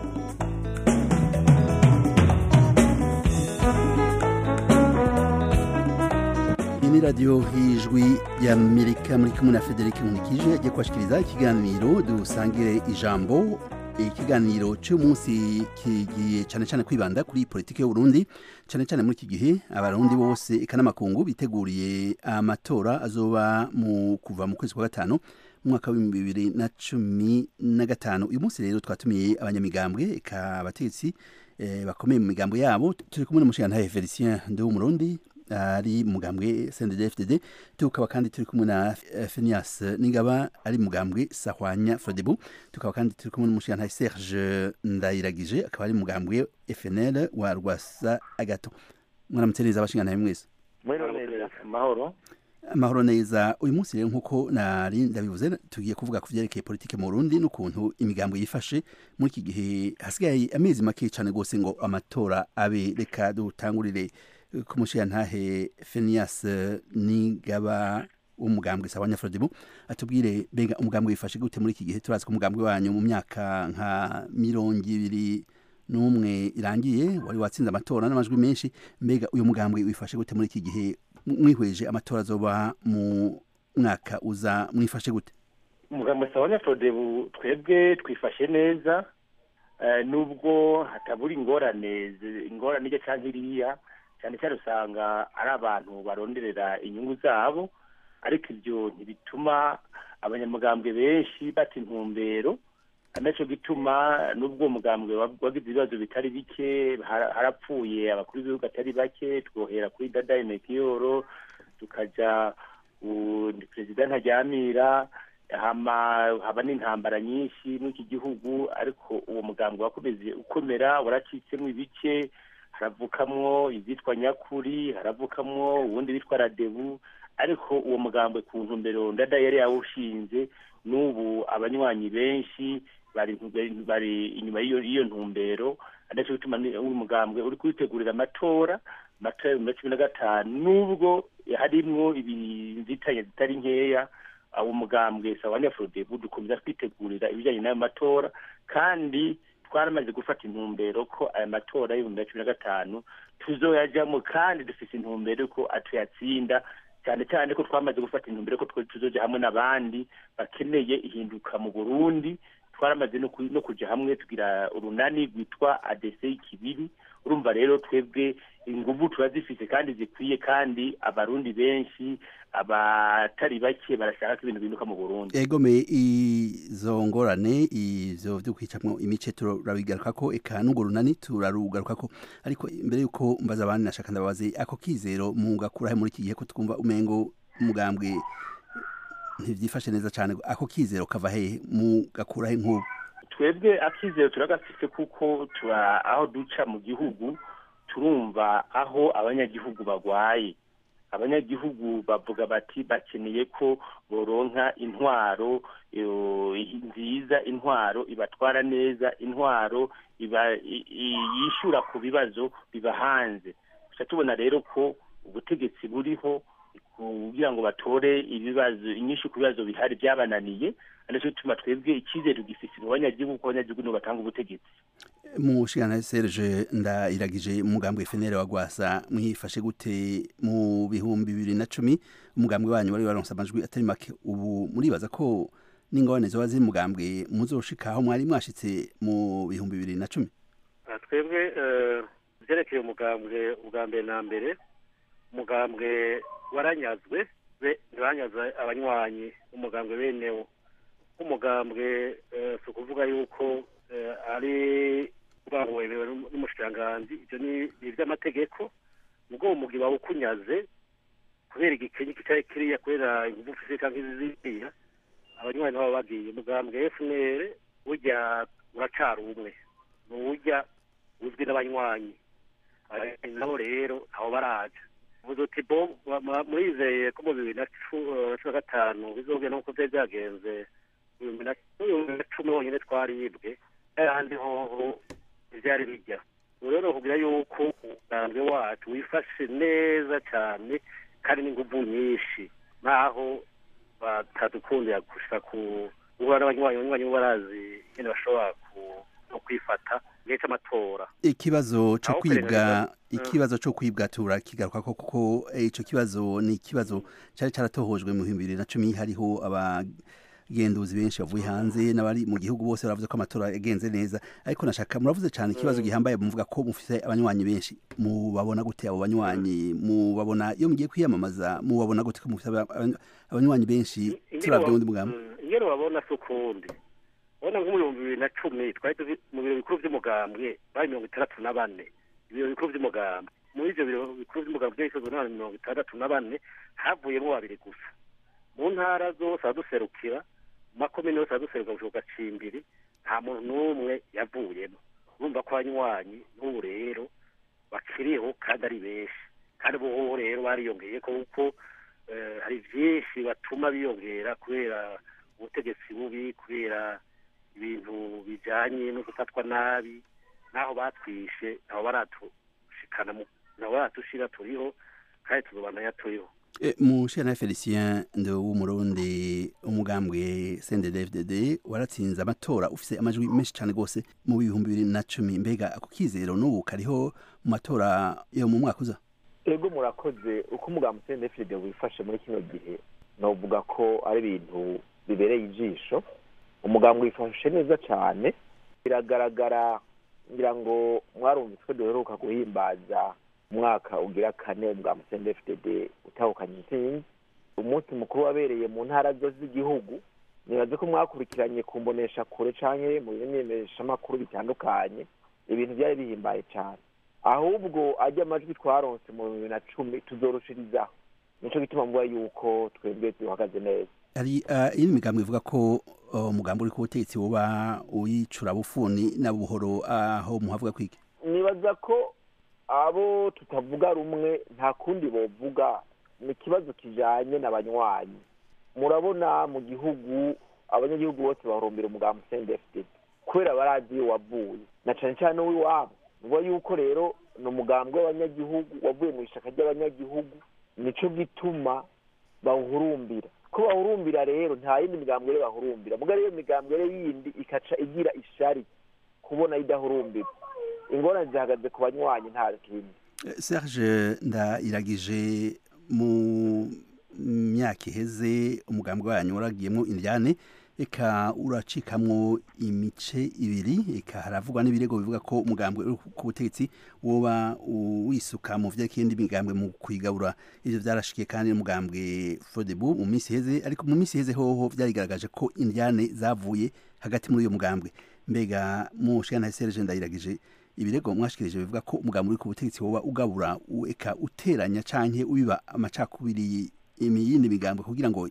Speaker 9: ni radio hijwi ya Amerika muri kumwe na Frederic Nkunikije agiye kwashikiriza ikiganiro dusangire ijambo. Ikiganiro cy'umunsi kigiye cyane cyane kwibanda kuri politike y'u Burundi, cyane cyane muri iki gihe abarundi bose ikanamakungu biteguriye amatora azoba mu kuva mu kwezi kwa gatanu mu mwaka wa bibiri na cumi na gatanu. Uyu munsi rero twatumiye abanyamigambwe eka abategetsi eh, bakomeye mu migambo yabo. Turi kumwe n'umushikirantahe Felicien Ndewumurundi ari mugambwe C N D D F D D, tukaba kandi turi kumwe na Phineas Ningaba ari mugambwe Sahwanya Frodebu, tukaba kandi turi kumwe n'umushikirantahe Serge Ndayiragije akaba ari mugambwe F N L wa Rwasa Agato. Mwaramutse neza abashikirantahe mwese.
Speaker 10: Mahoro
Speaker 9: amahoro neza. Uyu munsi rero nkuko nari ndabivuze tugiye kuvuga ku vyerekeye politike mu Burundi n'ukuntu imigambwe yifashe muri iki gihe hasigaye amezi make cyane gose ngo amatora abe. Reka dutangurire ku mushikirantahe Phineas Ningaba umugambwe Sahwanya Frodebu, atubwire bega umugambwe wifashe gute muri iki gihe. Turazi ko umugambwe wanyu mu myaka nka mirongo ibiri n'umwe irangiye wari watsinze amatora n'amajwi menshi. Mbega uyu mugambwe wifashe gute muri iki gihe mwihweje amatora azoba mu mwaka uza, mwifashe gute?
Speaker 10: Umugambwe Sahwanya Frodebu twebwe twifashe neza, uh, nubwo hatabura ingorane ingorane ije cyangwa iriya, cyane cyane usanga ari abantu baronderera inyungu zabo, ariko ibyo ntibituma abanyamugambwe benshi bata intumbero. Anaco gituma nubwo umugambwe wagize ibibazo bitari bike, harapfuye abakuru b'ibihugu atari bake, twohera kuri Dadaye Mekiyoro tukaja Perezida Ntajamira, hama haba n'intambara nyinshi muri iki gihugu, ariko uwo mugambwe wakomeze ukomera, waracitsemo ibice, haravukamwo izitwa Nyakuri, haravukamwo ubundi bitwa Radebu, ariko uwo mugambwe ku ntumbero Dadaye yari yawushinze, n'ubu abanywanyi benshi bari bari inyuma y'iyo ntumbero. Adacho bituma uyu mugambwe uri kwitegurira amatora amatora ya cumi na gatanu, nubwo harimwo ibinzitanye zitari nkeya. Abo mugambwe Sahwanya Frodebu dukomeza kwitegurira ibijyanye n'ayo matora, kandi twaramaze gufata intumbero ko aya matora y'ibihumbi bibiri na cumi na gatanu tuzoyajamo, kandi dufise intumbero ko atuyatsinda, cyane cyane ko twamaze gufata intumbero ko tuzoja hamwe n'abandi bakeneye ihinduka mu Burundi. Twaramaze no kuja hamwe tugira urunani rwitwa A D C Kibiri. Urumva rero twebwe inguvu turazifise kandi zikwiye, kandi abarundi benshi abatari bake barashaka ko ibintu binuka mu Burundi.
Speaker 9: Egome izo ngorane ivyo vyo kwicamwo imice turabigarukako, eka n'urwo runani turarugarukako, ariko imbere yuko mbaza abandi nashaka ndababaze ako kizero mugakurahe muri iki gihe ko twumva umengo umugambwe ntivyifashe neza cyane. Ako kizero kava he mugakurahe nk'ubu?
Speaker 10: Twebwe akizero turagafise kuko tura aho duca mu gihugu turumva aho abanyagihugu bagwaye. Abanyagihugu bavuga bati bakeneye ko boronka intwaro nziza, intwaro ibatwara neza, intwaro iba yishura ku bibazo biba hanze. Tubona rero ko ubutegetsi buriho kugira ngo batore ibibazo inyinshi ku bibazo bihari byabananiye, anacho tuma twebwe ikizero gifise mu banyagihugu ko abanyagihugu no batanga ubutegetsi.
Speaker 9: Mushikirantahe Serge Ndayiragije umugambwe F N L wa Rwasa mwifashe gute mu bihumbi bibiri na cumi? Umugambwe wanyu wari waronse amajwi atari make, ubu muribaza ko n'ingorane zoba ziri mugambwe muzoshikaho mwari mwashitse mu bihumbi bibiri na cumi?
Speaker 24: Twebwe byerekeye umugambwe ubwa mbere na mbere, umugambwe waranyazwe ntibanyaza abanywanyi umugambwe benewo. Umugambwe si ukuvuga yuko ari bahobewe n'umushikiranganji, ibyo ni iby'amategeko. Ubwo umugi bawukunyaze kubera igikenye kitari kiriya, kubera ingufu ufise cyangwa iziziriya, abanywanyi nabo bagiye. Umugambwe F N L burya uracari umwe, ni uwurya uzwi n'abanywanyi nabo rero aho baraja. Uvuze uti bo murizeye ko mu bibiri na cumi na gatanu bizogenda nk'uko byari byagenze mu bibiri na cumi honyine twaribwe, ahandi hoho ivyari bijya. Rero kugira yuko umugambwe wacu wifashe neza cyane kandi n'inguvu nyinshi, naho batadukundira gushika ku ubu n'abanywanyi abanywanyi bo barazi nyene bashobora ku kwifata gihe cy'amatora.
Speaker 9: Ikibazo cyo kwibwa ikibazo cyo kwibwa turakigaruka ko kuko ico kibazo ni ikibazo cyari cyaratohojwe mu bibiri na cumi hariho abagenduzi benshi bavuye hanze n'abari mu gihugu bose baravuze ko amatora yagenze neza ariko nashaka muravuze cyane ikibazo gihambaye muvuga ko mufite abanywanyi benshi mu babona gute abo banywanyi mu babona iyo mugiye kwiyamamaza mu babona gute ko mufite abanywanyi benshi turavye undi mugamba
Speaker 24: ingero babona sukundi bona nko mu bihumbi bibiri na cumi twari mu biro bikuru by'umugambwe bari mirongo itandatu na bane ibiro bikuru by'umugambwe muri ivyo biro bikuru by'umugambwe by'ikozwe n'abantu mirongo itandatu na bane havuyemo babiri gusa mu ntara zose aduserukira makomine yose aduseruka gushoka cimbiri nta muntu n'umwe yavuyemo urumva ko abanywanyi n'ubu rero bakiriho kandi ari benshi kandi bo rero bariyongeye ko kuko hari vyinshi batuma biyongera kubera ubutegetsi bubi kubera ibintu bijanye no gufatwa nabi naho batwishe aho baratushikana naho baratushira turiho kandi tuzobana turiho.
Speaker 9: E, Mushana Felicien ndo w'umurundi umugambwe C N D D F D D waratsinze amatora ufise amajwi menshi cyane gose mu bihumbi bibiri na cumi mbega ako kizero n'ubu kariho mu matora yo mu mwaka uza.
Speaker 11: Ego murakoze uko umugambwe C N D D F D D wifashe muri kino gihe novuga ko ari ibintu bibereye ijisho umugambwe wifashe neza cyane biragaragara ngira ngo mwarumvise duheruka guhimbaza umwaka ugira kane umugambwe C N D D F D D utahukanye intsinzi umunsi mukuru wabereye mu ntara zose z'igihugu nibaze ko mwakurikiranye kumbonesha kure canke mu bimenyesha makuru bitandukanye ibintu byari bihimbaye cyane ahubwo ajya amajwi twaronse mu bibiri na cumi tuzorushirizaho nico gituma mvuga yuko twebwe duhagaze neza.
Speaker 9: Ari iyi migambwe ivuga ko umugambi uri ku butegetsi woba uyicura bufuni na buhoro aho muhavuga kwiki
Speaker 11: nibaza ko abo tutavuga rumwe nta kundi bovuga ni kibazo kijanye n'abanywanyi murabona mu gihugu abanyagihugu bose bahurumbira umugambi C N D D F D D kubera barazi wavuye na cane cane w'iwabo nubo yuko rero ni umugambi w'abanyagihugu wavuye mu ishaka ry'abanyagihugu nico gituma bawuhurumbira ko bahurumbira rero nta yindi migambwe rero bahurumbira muga rero migambwe rero yindi ikaca igira ishari kubona idahurumbira ingorane zihagaze ku banywanyi nta kindi.
Speaker 9: Serge Ndayiragije mu myaka iheze umugambwe wanyu waragiyemo indyane eka uracikamwo imice ibiri eka haravugwa n'ibirego bivuga ko umugambwe ku butegetsi woba wisuka mu vy'ikindi migambwe mu kwigabura ivyo vyarashikiye kandi umugambwe Fodebu mu minsi iheze ariko mu minsi iheze hoho vyarigaragaje ko indyane zavuye hagati muri uyo mugambwe mbega mu shana Serge Ndayiragije ibirego mwashikirije bivuga ko umugambwe uri ku butegetsi woba ugabura eka uteranya canke ubiba amacakubiri imiyindi migambwe kugira ngo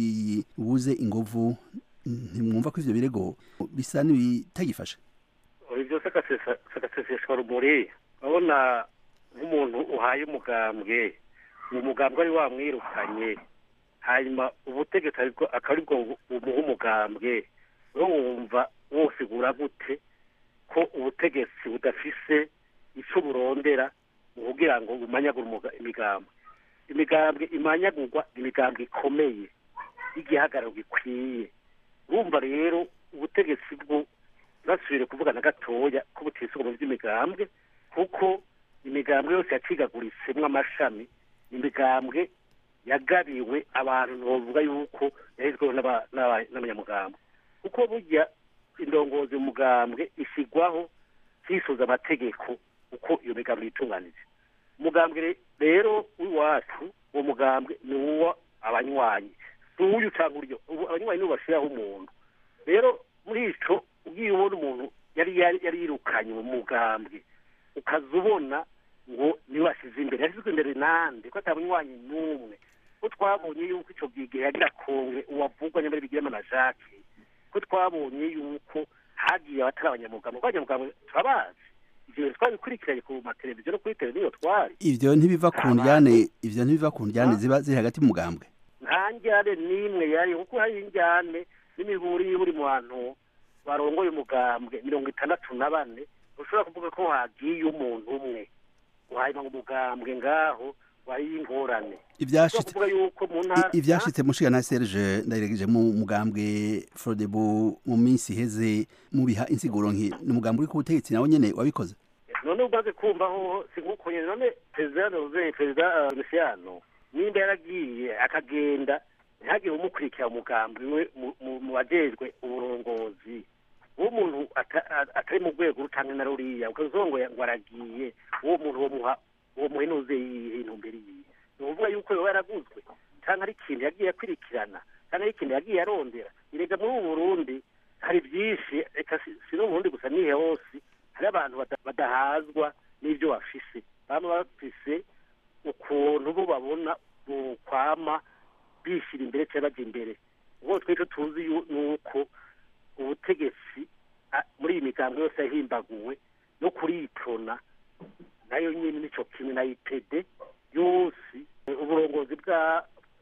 Speaker 9: ibuze ingovu ntimwumva ko ivyo birego bisa n'ibitagifashe
Speaker 24: ivyo sakaseseshwa rumuri urabona nk'umuntu uhaye umugambwe uwo mugambwe ari wamwirukanye hanyuma ubutegetsi akaba aribwo bumuha umugambwe wumva wosigura gute ko ubutegetsi budafise ico burondera kugira ngo bumanyagure imigambwe imigambwe imanyagurwa imigambwe ikomeye igihagararo gikwiye urumva rero ubutegetsi bwo basubire kuvuga na gatoya ko butisuka mu by'imigambwe kuko imigambwe yose yacigaguritsemwo amashami imigambwe yagabiwe abantu bavuga yuko yahizweho n'abanyamugambwe kuko burya indongozi umugambwe isigwaho hisoza amategeko uko iyo migambwe yitunganije umugambwe rero w'iwacu uwo mugambwe ni uwo abanywanyi uyu cyangwa uryo abanywanyi nibo bashiraho umuntu rero muri ico ugiye ubona umuntu yari yari yirukanye mu mugambwe ukazubona ngo ni wasize imbere yasizwe imbere nande ko atabanywanyi numwe ko twabonye yuko ico gihe yagira konge uwavugwa nyamara bigiramo na Jacques ko twabonye yuko hagiye abatari abanyamugambwe abanyamugambwe turabazi ivyo twabikurikiranye ku mateleviziyo no kuri televiziyo twari
Speaker 9: ivyo ntibiva ku njyane ivyo ntibiva ku njyane ziba ziri hagati mu mugambwe
Speaker 24: nta njyane n'imwe yari kuko hari injyane n'imiburi buri mu bantu barongoye umugambwe mirongo itandatu na bane ushobora kuvuga ko hagiye umuntu umwe hanyuma ngo umugambwe ngaho wari ingorane
Speaker 9: ivyashitse
Speaker 24: kuvuga yuko mu ntara
Speaker 9: ivyashitse mushiga na Serge ndayiregeje mu mugambwe Frodebu mu minsi heze mu biha insiguro nki n'umugambwe uri ku butegetsi nawo nyene wabikoze
Speaker 24: none ubaze kumvaho siguko nyene none president Jose president Luciano nimba yaragiye akagenda ntihagire umukurikira umugambi we mu bajejwe uburongozi uwo muntu atari mu rwego rutanga na ruriya ukazongo ngo aragiye uwo muntu wo muha uwo muhenuze y'intumberi yiye ni ukuvuga yuko yoba yaraguzwe cyangwa ari ikintu yagiye akurikirana cyangwa ari ikintu yagiye arondera irega muri ubu Burundi hari byinshi reka si no mu Burundi gusa nihe hose hari abantu badahazwa n'ibyo bafise bamwe bafise ukuntu bo babona kwama bishyira imbere cyangwa bajya imbere ubwo twese tuzi nuko ubutegetsi muri iyi migambi yose yahimbaguwe no kuriyiprona nayo nyine nico kimwe na I P D yose uburongozi bwa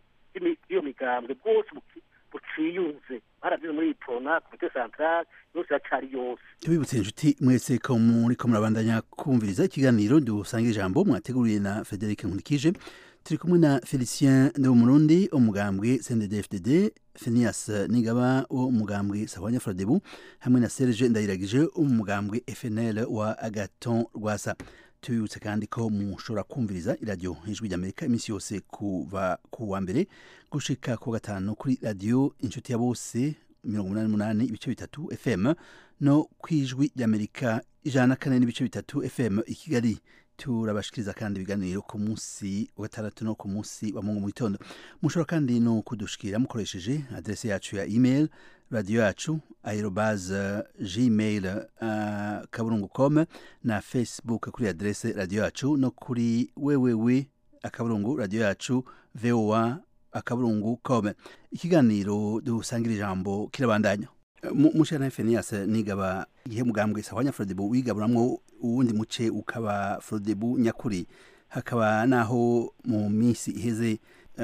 Speaker 24: iyo migambi bwose buciyunze baravye muri iprona komite centrale yose acari yose
Speaker 9: tubibutse inshuti mwese ko muri ko murabandanya kumviriza ikiganiro dusanga ijambo mwateguriye na Frederic Nkurikije turi kumwe na Felicien de Murundi umugambwe C N D D F D D Phineas Nigaba wo umugambwe Sahwanya Frodebu hamwe na Serge Ndayiragije umugambwe F N L wa Agaton Rwasa tubibutse kandi ko mushobora kumviriza iradio ijwi ry'Amerika imisi yose kuva ku wa mbere gushika ku gatanu kuri radio inshuti ya bose mirongo umunani n'umunani ibice bitatu F M no kwijwi ry'Amerika ijana na kane n'ibice bitatu F M i Kigali turabashikiriza kandi ibiganiro ku munsi wa gatandatu no ku munsi wa mungu mu gitondo mushobora kandi no kudushikira mukoresheje adresse yacu ya email radio yacu aerobase gmail uh, kaburungu com na Facebook kuri adresse radio yacu no kuri www akaburungu radio yacu voa akaburungu com ikiganiro dusangira ijambo kirabandanya mushana Phineas Nigaba igihe mugambwe Sahwanya Frodebu wigaburamwo uwundi muce ukaba Frodebu nyakuri hakaba naho mu minsi iheze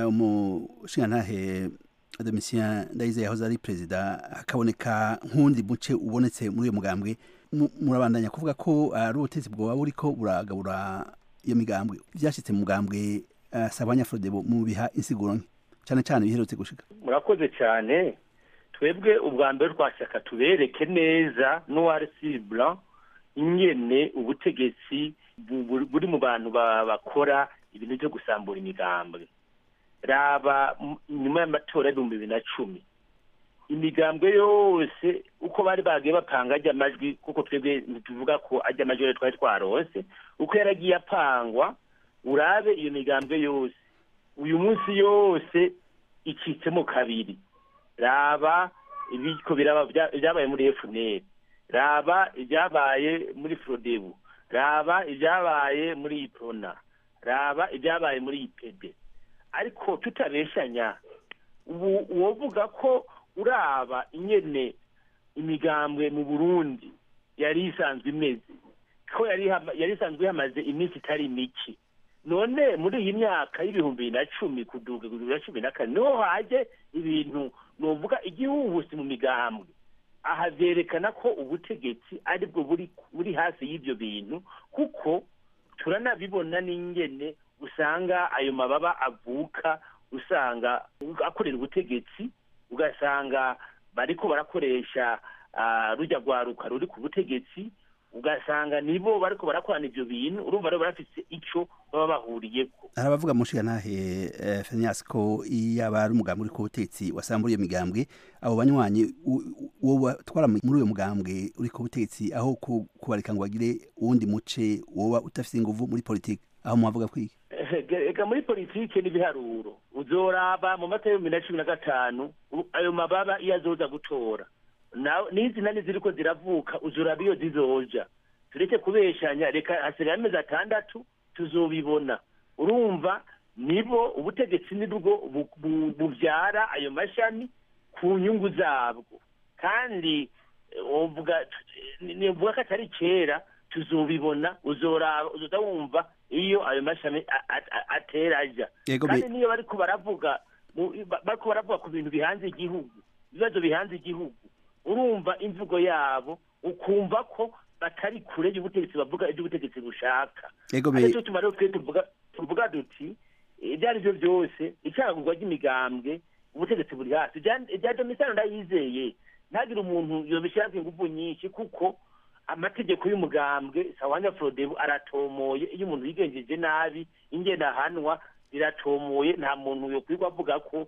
Speaker 9: mu shingantahe Domitien Ndayizeye yahoze ari president hakaboneka nkundi muce ubonetse muri uyo mugambwe murabandanya kuvuga ko ari ubutetsi bwoba buriko buragabura iyo migambwe vyashitse mu mugambwe Sahwanya Frodebu mu biha insiguro cyane cyane biherutse gushika
Speaker 10: murakoze cyane twebwe ubwa mbere twashaka tubereke neza noir sur blanc ingene ubutegetsi buri mu bantu bakora ibintu byo gusambura imigambwe raba nyuma y'amatora y'ibihumbi bibiri na cumi imigambwe yose uko bari bagiye bapanga ajya amajwi kuko twebwe ntituvuga ko ajya amajwi twari twarose uko yaragiye apangwa urabe iyo migambwe yose uyu munsi yose icitsemo kabiri raba ibiko biraba byabaye muri F N L raba ibyabaye muri Frodebu raba ibyabaye muri Iprona raba ibyabaye muri I P D ariko tutabeshanya ubu wovuga ko uraba inyene imigambwe mu Burundi yari isanzwe imeze ko yari yari isanzwe yamaze iminsi itari miki none muri iyi myaka y'ibihumbi na cumi kuduga kuduga cumi na kane no haje ibintu novuga igihuhusi mu migambwe aha vyerekana ko ubutegetsi ari bwo buri buri hasi y'ivyo bintu kuko turanabibona n'ingene usanga ayo mababa avuka usanga akorera ubutegetsi ugasanga bariko barakoresha uh, rujya rwaruka ruri ku butegetsi ugasanga nibo bariko barakorana ivyo bintu urumva rero barafise ico baba bahuriyeko
Speaker 9: arabavuga mushiga nahe uh, Phineas ko yaba ari umugambi uri ku butegetsi wasamburiye migambwe abo banywanyi wowe twara muri uyo mugambwe uri ku butegetsi aho kubareka ngo bagire uwundi muce wowe utafise inguvu muri politiki aho muvuga kwiki
Speaker 10: ega muri politiki n'ibiharuro uzoraba mu mata y'ibihumbi bibiri na cumi na gatanu ayo mababa iyo azoza gutora n'izi nani ziriko ziravuka uzoraba iyo zizoja tureke kubeshanya reka hasigaye amezi atandatu tuzobibona urumva nibo ubutegetsi nibwo buvyara ayo mashami ku nyungu zabwo kandi uvuga nivuga ko atari kera tuzobibona uzoraba uzodawumva iyo ayo mashami ateraja kandi niyo bariko baravuga bariko baravuga ku bintu bihanze igihugu ibibazo bihanze igihugu urumva imvugo yabo ukumva ko batari kure y'ubutegetsi bavuga ibyo ubutegetsi bushaka ariko tumara twe tuvuga tuvuga duti ibyo ari byo byose icagurwa ry'imigambwe ubutegetsi buri hasi rya domisano ndayizeye ntagire umuntu yobishaka ingufu nyinshi kuko amategeko y'umugambwe Sawanya Frodebu aratomoye iyo umuntu yigenjeje nabi ingenahanwa biratomoye nta muntu yokwirwa avuga ko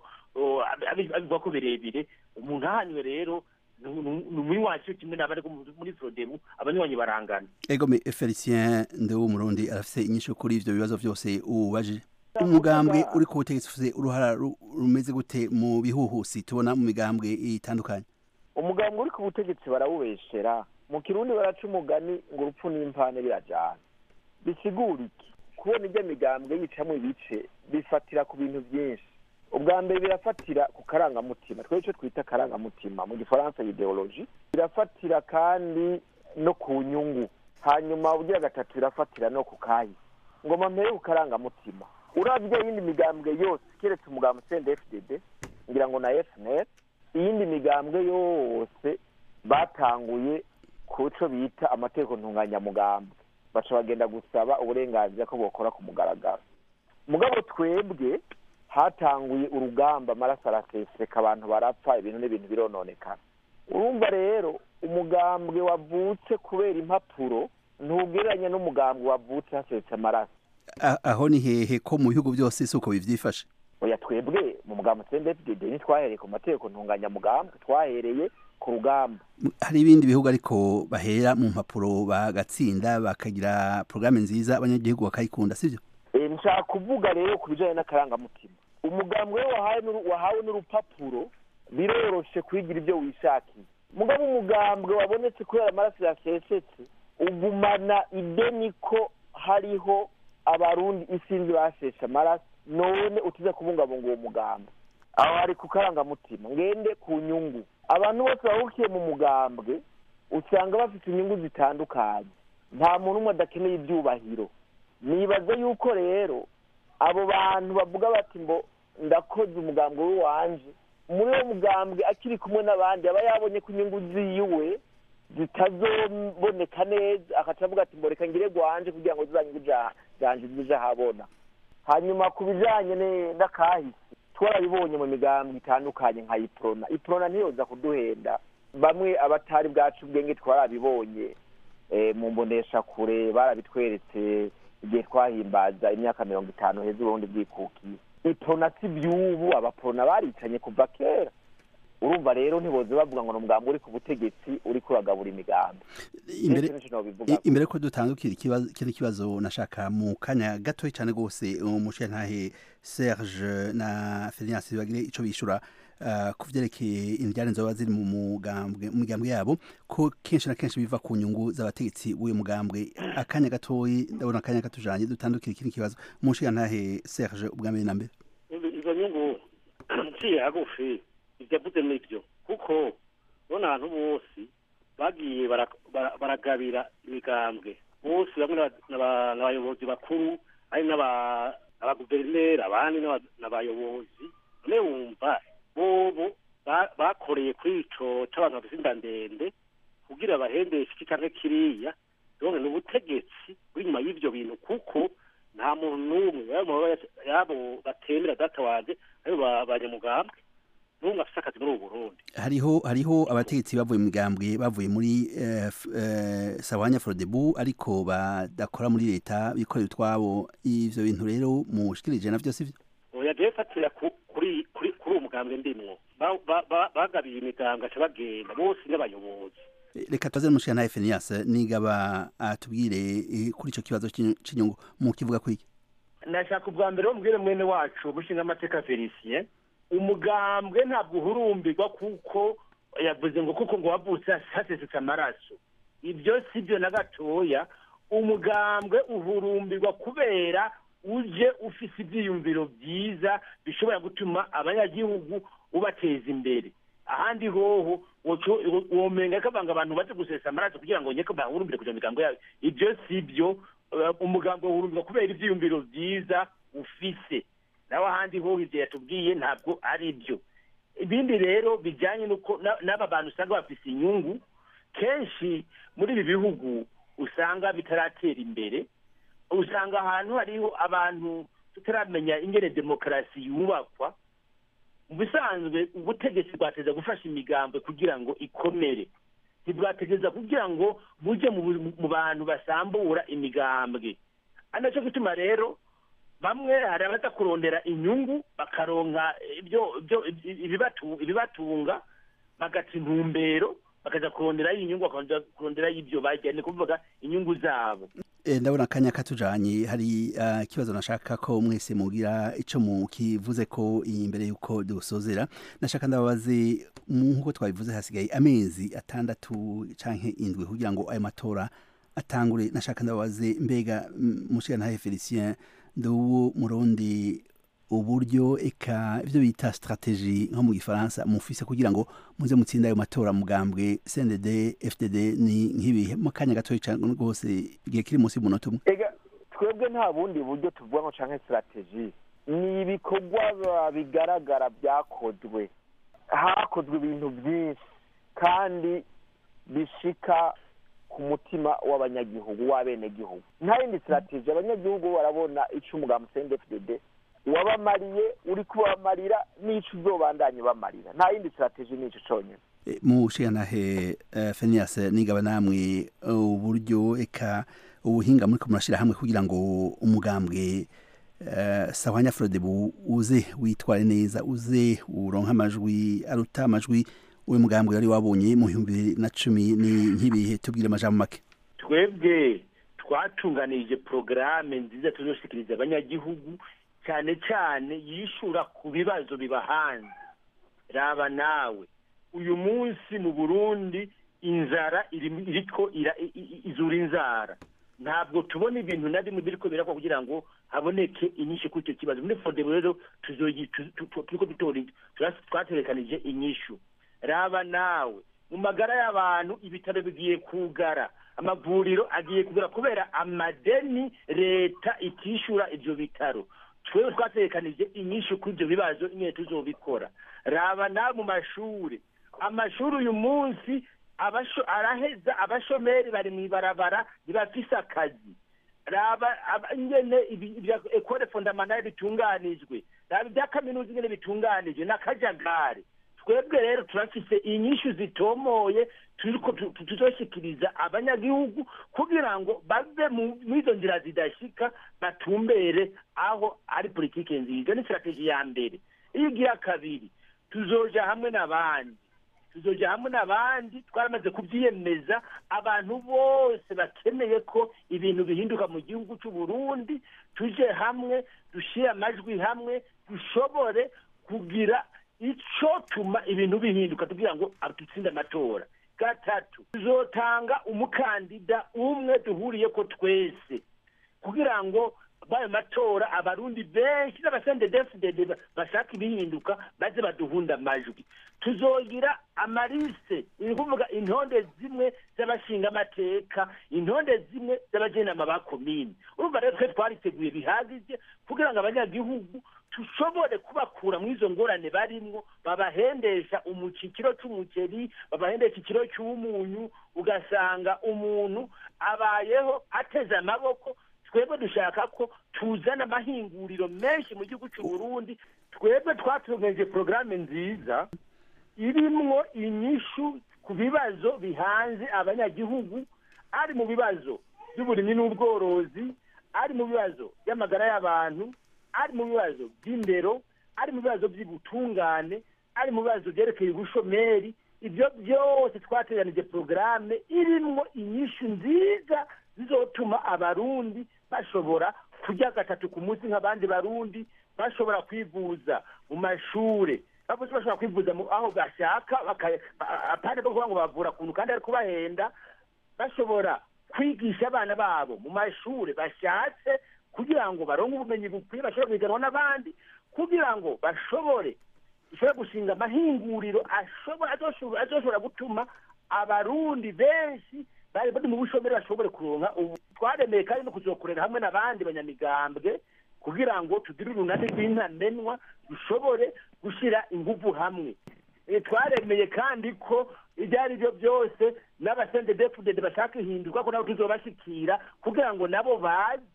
Speaker 10: abivuga ko birebire umuntu ahanywe rero numuri wacu kimwe n'abari muri Frodebu abanywanyi barangana.
Speaker 9: Ego me Felicien Ndewo Murundi arafise inyisho kuri ivyo bibazo byose ubaje. Umugambwe uri ku butegetsi ufise uruhara rumeze gute mu bihuhusi tubona mu migambwe itandukanye?
Speaker 11: Umugambwe uri ku butegetsi barawubeshera mu Kirundi baraca umugani ngo urupfu n'impane birajana. Bisigura iki? Kubona ijya migambwe yicamwe ibice bifatira ku bintu byinshi. Ubwa mbere birafatira ku karangamutima twe cyo twita karangamutima mu gifaransa ideology, birafatira kandi no ku nyungu, hanyuma ugira gatatu birafatira no ku kayi. Ngoma mbere ku karangamutima uravye yindi migambwe yose keretse umugambwe C N D D F D D ngira ngo na F N L iyindi migambwe yose batanguye kuco bita amategeko ntunganya mugambwe baca bagenda gusaba uburenganzira ko bokora ku mugaragaro. Mugabo twebwe hatanguye urugamba amaraso araseseka abantu barapfa ibintu n'ibintu birononekana. Urumva rero umugambwe wavutse kubera impapuro ntugereranya n'umugambwe wavutse hasetse amaraso.
Speaker 9: Aho ni hehe ko mu bihugu byose suko bivyifashe?
Speaker 11: Oya twebwe mu mugambwe C N D D F D D ni twahereye ku mategeko ntunganya mugambwe twahereye ku rugamba.
Speaker 9: Hari ibindi bihugu ariko bahera mu mpapuro bagatsinda bakagira programme nziza abanyagihugu bakayikunda sivyo?
Speaker 11: Eh nshaka kuvuga rero kubijanye n'akarangamutima. Umugambwe wahawe wahawe n'urupapuro biroroshe kwigira ibyo wishakiye. Mugabo umugambwe wabonetse kubera amaraso yasesetse ugumana ideni ko hariho abarundi isinzi basesha amaraso none utize kubungabunga uwo mugambwe. Aho hari ku karangamutima ngende ku nyungu. Abantu bose bahukiye mu mugambwe usanga bafite inyungu zitandukanye. Nta muntu umwe adakeneye ibyubahiro. Nibaza yuko rero abo bantu bavuga bati mbo ndakoze umugambwe wanje muri uwo mugambwe akiri kumwe n'abandi aba yabonye ku nyungu ziwe zitazoboneka neza akacavuga ati mbo reka ngire gwanje kugira ngo zizanyungu janje zije habona. Hanyuma kubijanye n'akahise twarabibonye mu migambwe itandukanye nka Iprona. Iprona ntiyoza kuduhenda bamwe abatari bwacu ubwenge twarabibonye eh mu mbonesha kure barabitweretse igihe twahimbaza imyaka mirongo itanu heza ubundi bwikukiye. Iprona si byubu abaprona baricanye kuva kera. Urumva rero ntiboze bavuga ngo n'umugambwe uri ku butegetsi uri kuragabura imigambi.
Speaker 9: Imbere imbere ko dutangukira ikibazo kiri kibazo nashaka mu kanya gato cyane gose umushenhahe Serge na Fenias bagire ico bishura uh, kuvyerekeye indyane zo baziri mu mugambwe mu migambwe yabo ko kenshi na kenshi biva ku nyungu z'abategetsi b'uyu mugambwe. Akanya gatoyi ndabona akanya katujanye dutandukira ikindi kibazo umushenhahe Serge ubwambere na mbere.
Speaker 24: Izo nyungu ciye hagufi ibyavuze n'ibyo kuko bona abantu bose bagiye baragabira imigambwe bose bamwe n'abayobozi bakuru ari n'abaguverineri abandi n'abayobozi none wumva bobo bakoreye kuri ico c'abantu bafise inda ndende kugira bahendeshe iki canke kiriya donc n'ubutegetsi buri nyuma y'ivyo bintu kuko nta muntu n'umwe yabo batemera data wanje ayo banyamugambwe n'umwe afise akazi muri ubu Burundi.
Speaker 9: Hariho hariho abategetsi bavuye mu migambwe bavuye muri uh, uh, Sawanya Frodebu ariko badakora muri leta bikorera utwabo ivyo bintu rero mushikirije navyo sivyo?
Speaker 24: Oya je fatira kuri kuri kuri umugambwe ndimwo bagabiye imigambwe aca bagenda bose n'abayobozi.
Speaker 9: Reka tuze mushikana na Fenias nigaba atubwire kuri ico kibazo c'inyungu mu kivuga kwiki.
Speaker 10: Nashaka ubwa mbere umubwire mwene wacu gushinga amateka Felicien umugambwe ntabwo uhurumbirwa kuko yavuze ngo kuko ngo wavutse hasesetse amaraso. Ibyo sibyo na gatoya. Umugambwe uhurumbirwa kubera uje ufise ibyiyumviro byiza bishobora gutuma abanyagihugu ubateza imbere. Ahandi hoho womenga kabanga abantu baje gusesa amaraso kugira ngo nyeko bahurumbire kuja migambo yawe. Ibyo sibyo. Umugambwe uhurumbirwa kubera ibyiyumviro byiza ufise. Nawe ahandi ho ivyo yatubwiye ntabwo ari byo. Ibindi rero bijanye nuko n'aba bantu usanga bafise inyungu kenshi muri ibi bihugu usanga bitaratera imbere. Usanga ahantu hariho abantu tutaramenya ingene demokarasi yubakwa mu bisanzwe ubutegetsi bwateza gufasha imigambwe kugira ngo ikomere ntibwategeza kugira ngo buje mu bantu basambura imigambwe anaco gituma rero bamwe hari abaza kurondera inyungu bakaronka ibyo ibibatunga bagaca intumbero bakaja kurondera inyungu bakaja kurondera y'ibyo bajya ni kuvuga inyungu zabo.
Speaker 9: ndabona akanya katujanye hari ikibazo uh, nashaka ko mwese mugira ico mukivuze ko imbere yuko dusozera nashaka ndababaze nkuko twabivuze hasigaye amezi atandatu canke indwi kugira ngo ayo matora atangure nashaka ndababaze mbega mushikana Felicien nduwo murundi uburyo eka ivyo bita strategie nko mu gifaransa mufise kugira ngo muze mutsinda ayo matora mugambwe C N D D F D D ni nkibihe mu kanya gatoyi cyane rwose igihe kiri munsi y'umunota umwe.
Speaker 11: Ega twebwe nta bundi buryo tuvuga ngo canke strategie ni ibikorwa bigaragara byakozwe hakozwe ibintu byinshi kandi bishika ku mutima w'abanyagihugu w'abenegihugu nta yindi strategie abanyagihugu barabona ico umugambi C N D D F D D wabamariye uri kubamarira n'ico uzobandanye bamarira nta yindi strategie n'ico conyene.
Speaker 9: Mu shiranahe uh, Phineas nigaba namwe uburyo eka ubuhinga muri ko murashira hamwe kugira ngo umugambwe uh, Sahwanya Frodebu uze witware neza uze uronka amajwi aruta amajwi uyu mugambwe yari wabonye mu bihumbi na cumi ni nkibihe tubwire amajambo make.
Speaker 10: Twebwe twatunganije programme nziza tuzoshikiriza abanyagihugu cyane cyane yishura ku bibazo bibahanze. Raba nawe uyu munsi mu Burundi inzara iriko izura inzara ntabwo tubona ibintu na bimwe biriko birakwa kugira ngo haboneke inyishu kuri icyo kibazo. Muri Frodebu rero tuzoyi turiko dutori twaterekanije inyishu. Raba nawe mu magara y'abantu ibitaro bigiye kugara amavuriro agiye kugara kubera amadeni leta itishura ivyo bitaro. Twewe twaterekanije inyishu kuri ibyo bibazo nyine tuzobikora. Raba na mu mashuri amashuri uyu munsi abasho araheza abashomeri bari mu ibarabara ntibafise akazi. Raba nyene ibya école fondamentale bitunganijwe raba ibya kaminuza nyene bitunganijwe n'akajagari. Twebwe rero turafise inyishu zitomoye turiko tuzoshikiriza abanyagihugu kugira ngo bave mu izo nzira zidashika batumbere aho ari politike nziza. Ni strategie ya mbere. Igira kabiri tuzoja hamwe n'abandi tuzoja hamwe n'abandi twaramaze kuvyiyemeza abantu bose bakeneye ko ibintu bihinduka mu gihugu cy'u Burundi tuje hamwe dushire amajwi hamwe dushobore kugira ico tuma ibintu bihinduka kugira ngo dutsinde amatora. Gatatu tuzotanga umukandida umwe duhuriye ko twese kugira ngo bayo matora abarundi benshi n'abasende D F D D bashaka ibihinduka baze baduhunda amajwi. Tuzogira amarise iri kuvuga intonde zimwe z'abashinga amateka intonde zimwe z'abajenama ba komini. Urumva rero twe twariteguye bihagije kugira ngo abanyagihugu tushobore kubakura mu izo ngorane barimwo babahendesha umucikiro c'umuceri babahendesha ikiro cy'umunyu ugasanga umuntu abayeho ateze amaboko. Twebwe dushaka ko tuzana amahinguriro menshi mu gihugu cy'u Burundi. Twebwe twatugejeje programme nziza irimwo inyishu ku bibazo bihanze abanyagihugu ari mu bibazo by'uburimyi n'ubworozi ari mu bibazo by'amagara y'abantu ari mu bibazo by'indero ari mu bibazo by'ubutungane ari mu bibazo byerekeye ubushomeri. Ibyo byose twateganije programme irimwo inyishu nziza zizotuma abarundi bashobora kurya gatatu ku munsi nk'abandi barundi bashobora kwivuza mu mashure bose bashobora kwivuza aho bashaka apande bwo kuvuga ngo bavura kuntu kandi ari kubahenda bashobora kwigisha abana babo mu mashure bashatse kugira ngo baronke ubumenyi bukwiye bashobora kwiganwa n'abandi kugira ngo bashobore bashobora gushinga amahinguriro ashobora azoshobora gutuma abarundi benshi bari bari mu bushomeri bashobore kuronka ubu. Twaremeye kandi no kuzokorera hamwe n'abandi banyamigambwe kugira ngo tugire urunani rw'intamenwa dushobore gushira ingufu hamwe. E, twaremeye kandi ko ibyari byo byose n'abasende D F D D bashaka ihinduka ko nabo tuzobashikira kugira ngo nabo baze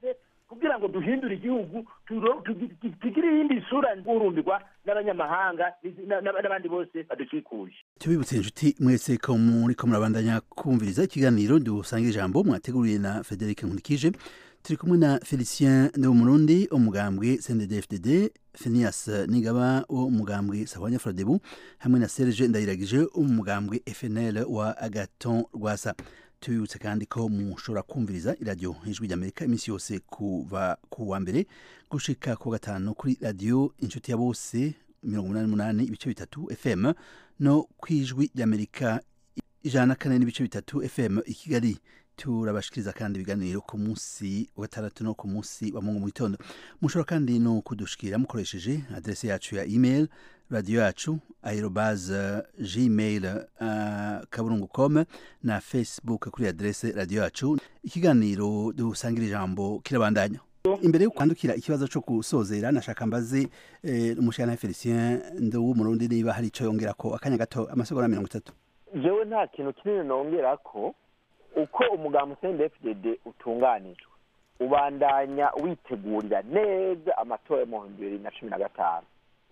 Speaker 10: kugira ngo duhindure igihugu tugire iyindi sura ngurumbirwa n'abanyamahanga n'abandi bose badukikuje.
Speaker 9: Tubibutse inshuti mwese ko muri ko murabandanya kumviriza ikiganiro dusangira ijambo mwateguriye na Frederic Nkurikije. Turi kumwe na Felicien Ndo Murundi umugambwe C N D D F D D, Phineas Nigaba umugambwe Sahwanya Frodebu hamwe na Serge Ndayiragije umugambwe F N L wa Agathon Rwasa. Tubibutse kandi ko mushobora kumviriza iradiyo Ijwi ry'Amerika iminsi yose kuva ku wa mbere gushika ku gatanu kuri radiyo inshuti ya bose mirongo umunani n'umunani ibice bitatu F M no kwijwi ry'Amerika ijana na kane n'ibice bitatu F M i Kigali. Turabashikiriza kandi ibiganiro ku munsi wa gatandatu no ku munsi wa mungu mu gitondo. Mushobora kandi no kudushikira mukoresheje adresse yacu ya email radio yacu aerobase gmail uh, kaburungu com na Facebook kuri adresse radio yacu. Ikiganiro dusangira ijambo kirabandanya. Imbere yo kwandukira ikibazo cyo kusozera nashaka mbaze eh, umushana Felicien Ndo Murundi niba hari ico yongera ko akanya gato amasegonda mirongo itatu.
Speaker 11: Jewe nta kintu kinini nongera ko uko umugambi C N D D F D D utunganijwe ubandanya witegurira neza amatora mu bibiri na cumi na gatanu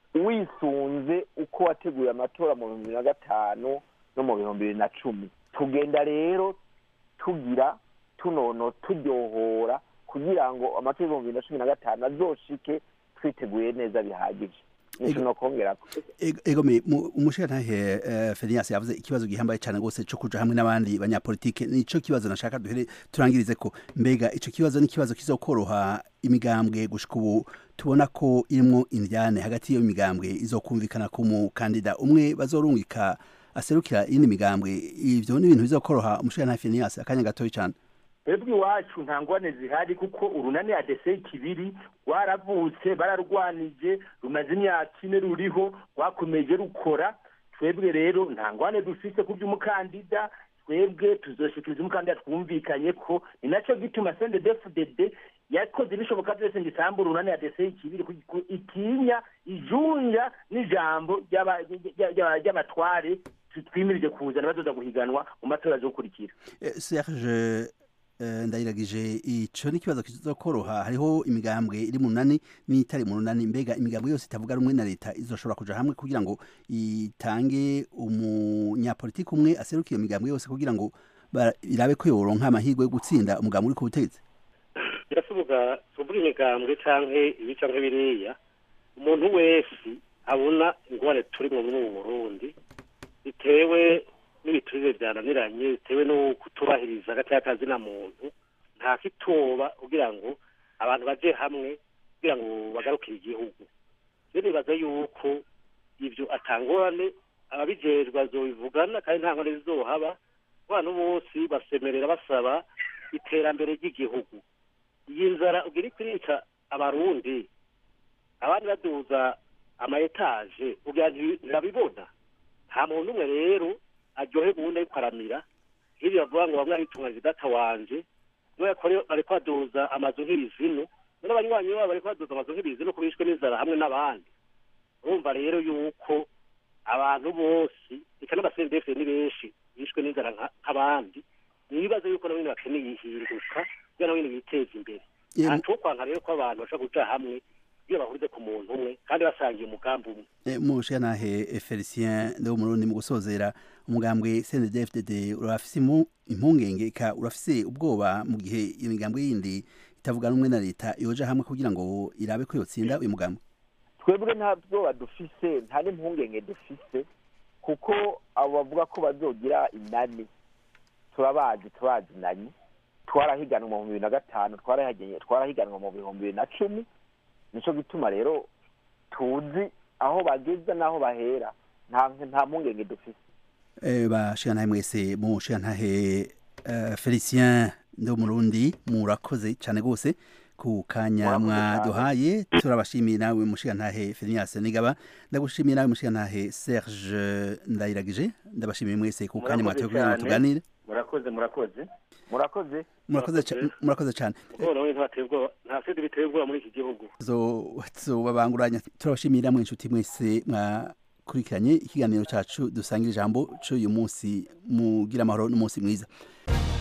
Speaker 11: wisunze uko wateguye amatora mu bibiri na gatanu no mu bibiri na cumi. Tugenda rero tugira tunono turyohora kugira ngo amatora mu bibiri na cumi na gatanu azoshike twiteguye neza bihagije. Nishino kongera ko
Speaker 9: ego me umushirantahe uh, Phineas yavuze ikibazo gihambaye cyane gose cyo kuja hamwe n'abandi banyapolitike. Nico kibazo nashaka duhere turangirize ko mbega ico kibazo ni kibazo kizokoroha imigambwe gushika ubu tubona ko irimo indyane hagati yo imigambwe izokumvikana ku mukandida umwe bazorungika aserukira indi migambwe. Ivyo ni ibintu bizokoroha umushirantahe Phineas akanya gatoyi cyane.
Speaker 10: Ebwi wacu ntangwane zihari kuko urunani ya D C kibiri waravutse bararwanije rumaze imyaka ine ruriho rwakomeje rukora. Twebwe rero ntangwane dufise ku by'umukandida, twebwe tuzoshikiriza umukandida twumvikanye ko ni naco gituma C N D D F D D yakoze ibishoboka byose ngisambu urunani ya D C kibiri itinya ijunja n'ijambo ry'abatware twimirije kuzana bazoza guhiganwa mu matora zo kurikira.
Speaker 9: Serge Ndayiragije ico ni kibazo kizokoroha. Hariho imigambwe iri mu runani n'itari mu runani, mbega imigambwe yose itavuga rumwe na leta izoshobora kuja hamwe kugira ngo itange umunyapolitiki umwe aserukiye iyo migambwe yose kugira ngo irabe ko yoronka amahirwe yo gutsinda umugambwe uri ku butegetsi.
Speaker 24: Birasubuga tuvuga imigambwe canke ibi canke biriya, umuntu wese abona ingwane turi mu Burundi bitewe n'ibiturire byananiranye bitewe no kutubahiriza agatakazi na muntu nta kitoba kugira ngo abantu baje hamwe kugira ngo bagarukire igihugu. Rero nibaza yuko ivyo atangorane ababijejwe azobivugana kandi nta ngorane zizohaba. Abantu bose basemerera basaba iterambere ry'igihugu. Iyi nzara ugira ikwica abarundi abandi baduza ama etage kugira ntibabibona. Nta muntu umwe rero aryohe bundi kwaramira hirya bavuga ngo bamwe aritunga data wanje no yakore ariko aduza amazu nk'ibizino n'abanywanyi babo ariko aduza amazu nk'ibizino kubishwe n'inzara hamwe n'abandi. Urumva rero yuko abantu bose ikana basendefye ni benshi bishwe n'inzara nk'abandi, nibaza yuko nabindi bakeneye ihinduka kugira ngo biteze imbere. Atokwanka rero ko abantu bashaka kuja hamwe iyo bahurize ku muntu umwe kandi basangiye umugambi umwe.
Speaker 9: E, mushanahe Felicien Ndo Murundi mu gusozera umugambwe C N D D F D D urafise impungenge ka urafise ubwoba mu gihe imigambwe yindi itavuga rumwe na leta yoja hamwe kugira ngo irabe ko yotsinda uyu mugambwe.
Speaker 11: Twebwe nta bwoba dufise nta n'impungenge dufise kuko abo bavuga ko bazogira inani turabazi turazi nani twarahiganwa mu bibiri na gatanu twarahiganwa twarahiganwa mu bibiri na cumi. Nico gituma rero tuzi aho bageza naho bahera nta nta mpungenge dufise.
Speaker 9: Eh bashana mwese mu shantahe uh, Felicien Ndo Murundi murakoze cyane gose ku kanya mwaduhaye. Turabashimiye nawe mushigantahe Phineas Nigaba, ndagushimiye nawe mushigantahe Serge Ndayiragije, ndabashimiye mwese ku kanya mwatoye kugira ngo tuganire.
Speaker 10: Murakoze murakoze
Speaker 11: murakoze
Speaker 9: murakoze cyane murakoze cyane.
Speaker 24: Ubwo ntatebwa nta sidi bitebwa muri iki gihugu.
Speaker 9: Zo zo babanguranya. Turabashimira mwe inshuti mwese mwa kurikiranye ikiganiro cyacu dusangira ijambo cyo uyu munsi mugira amahoro n'umunsi mwiza.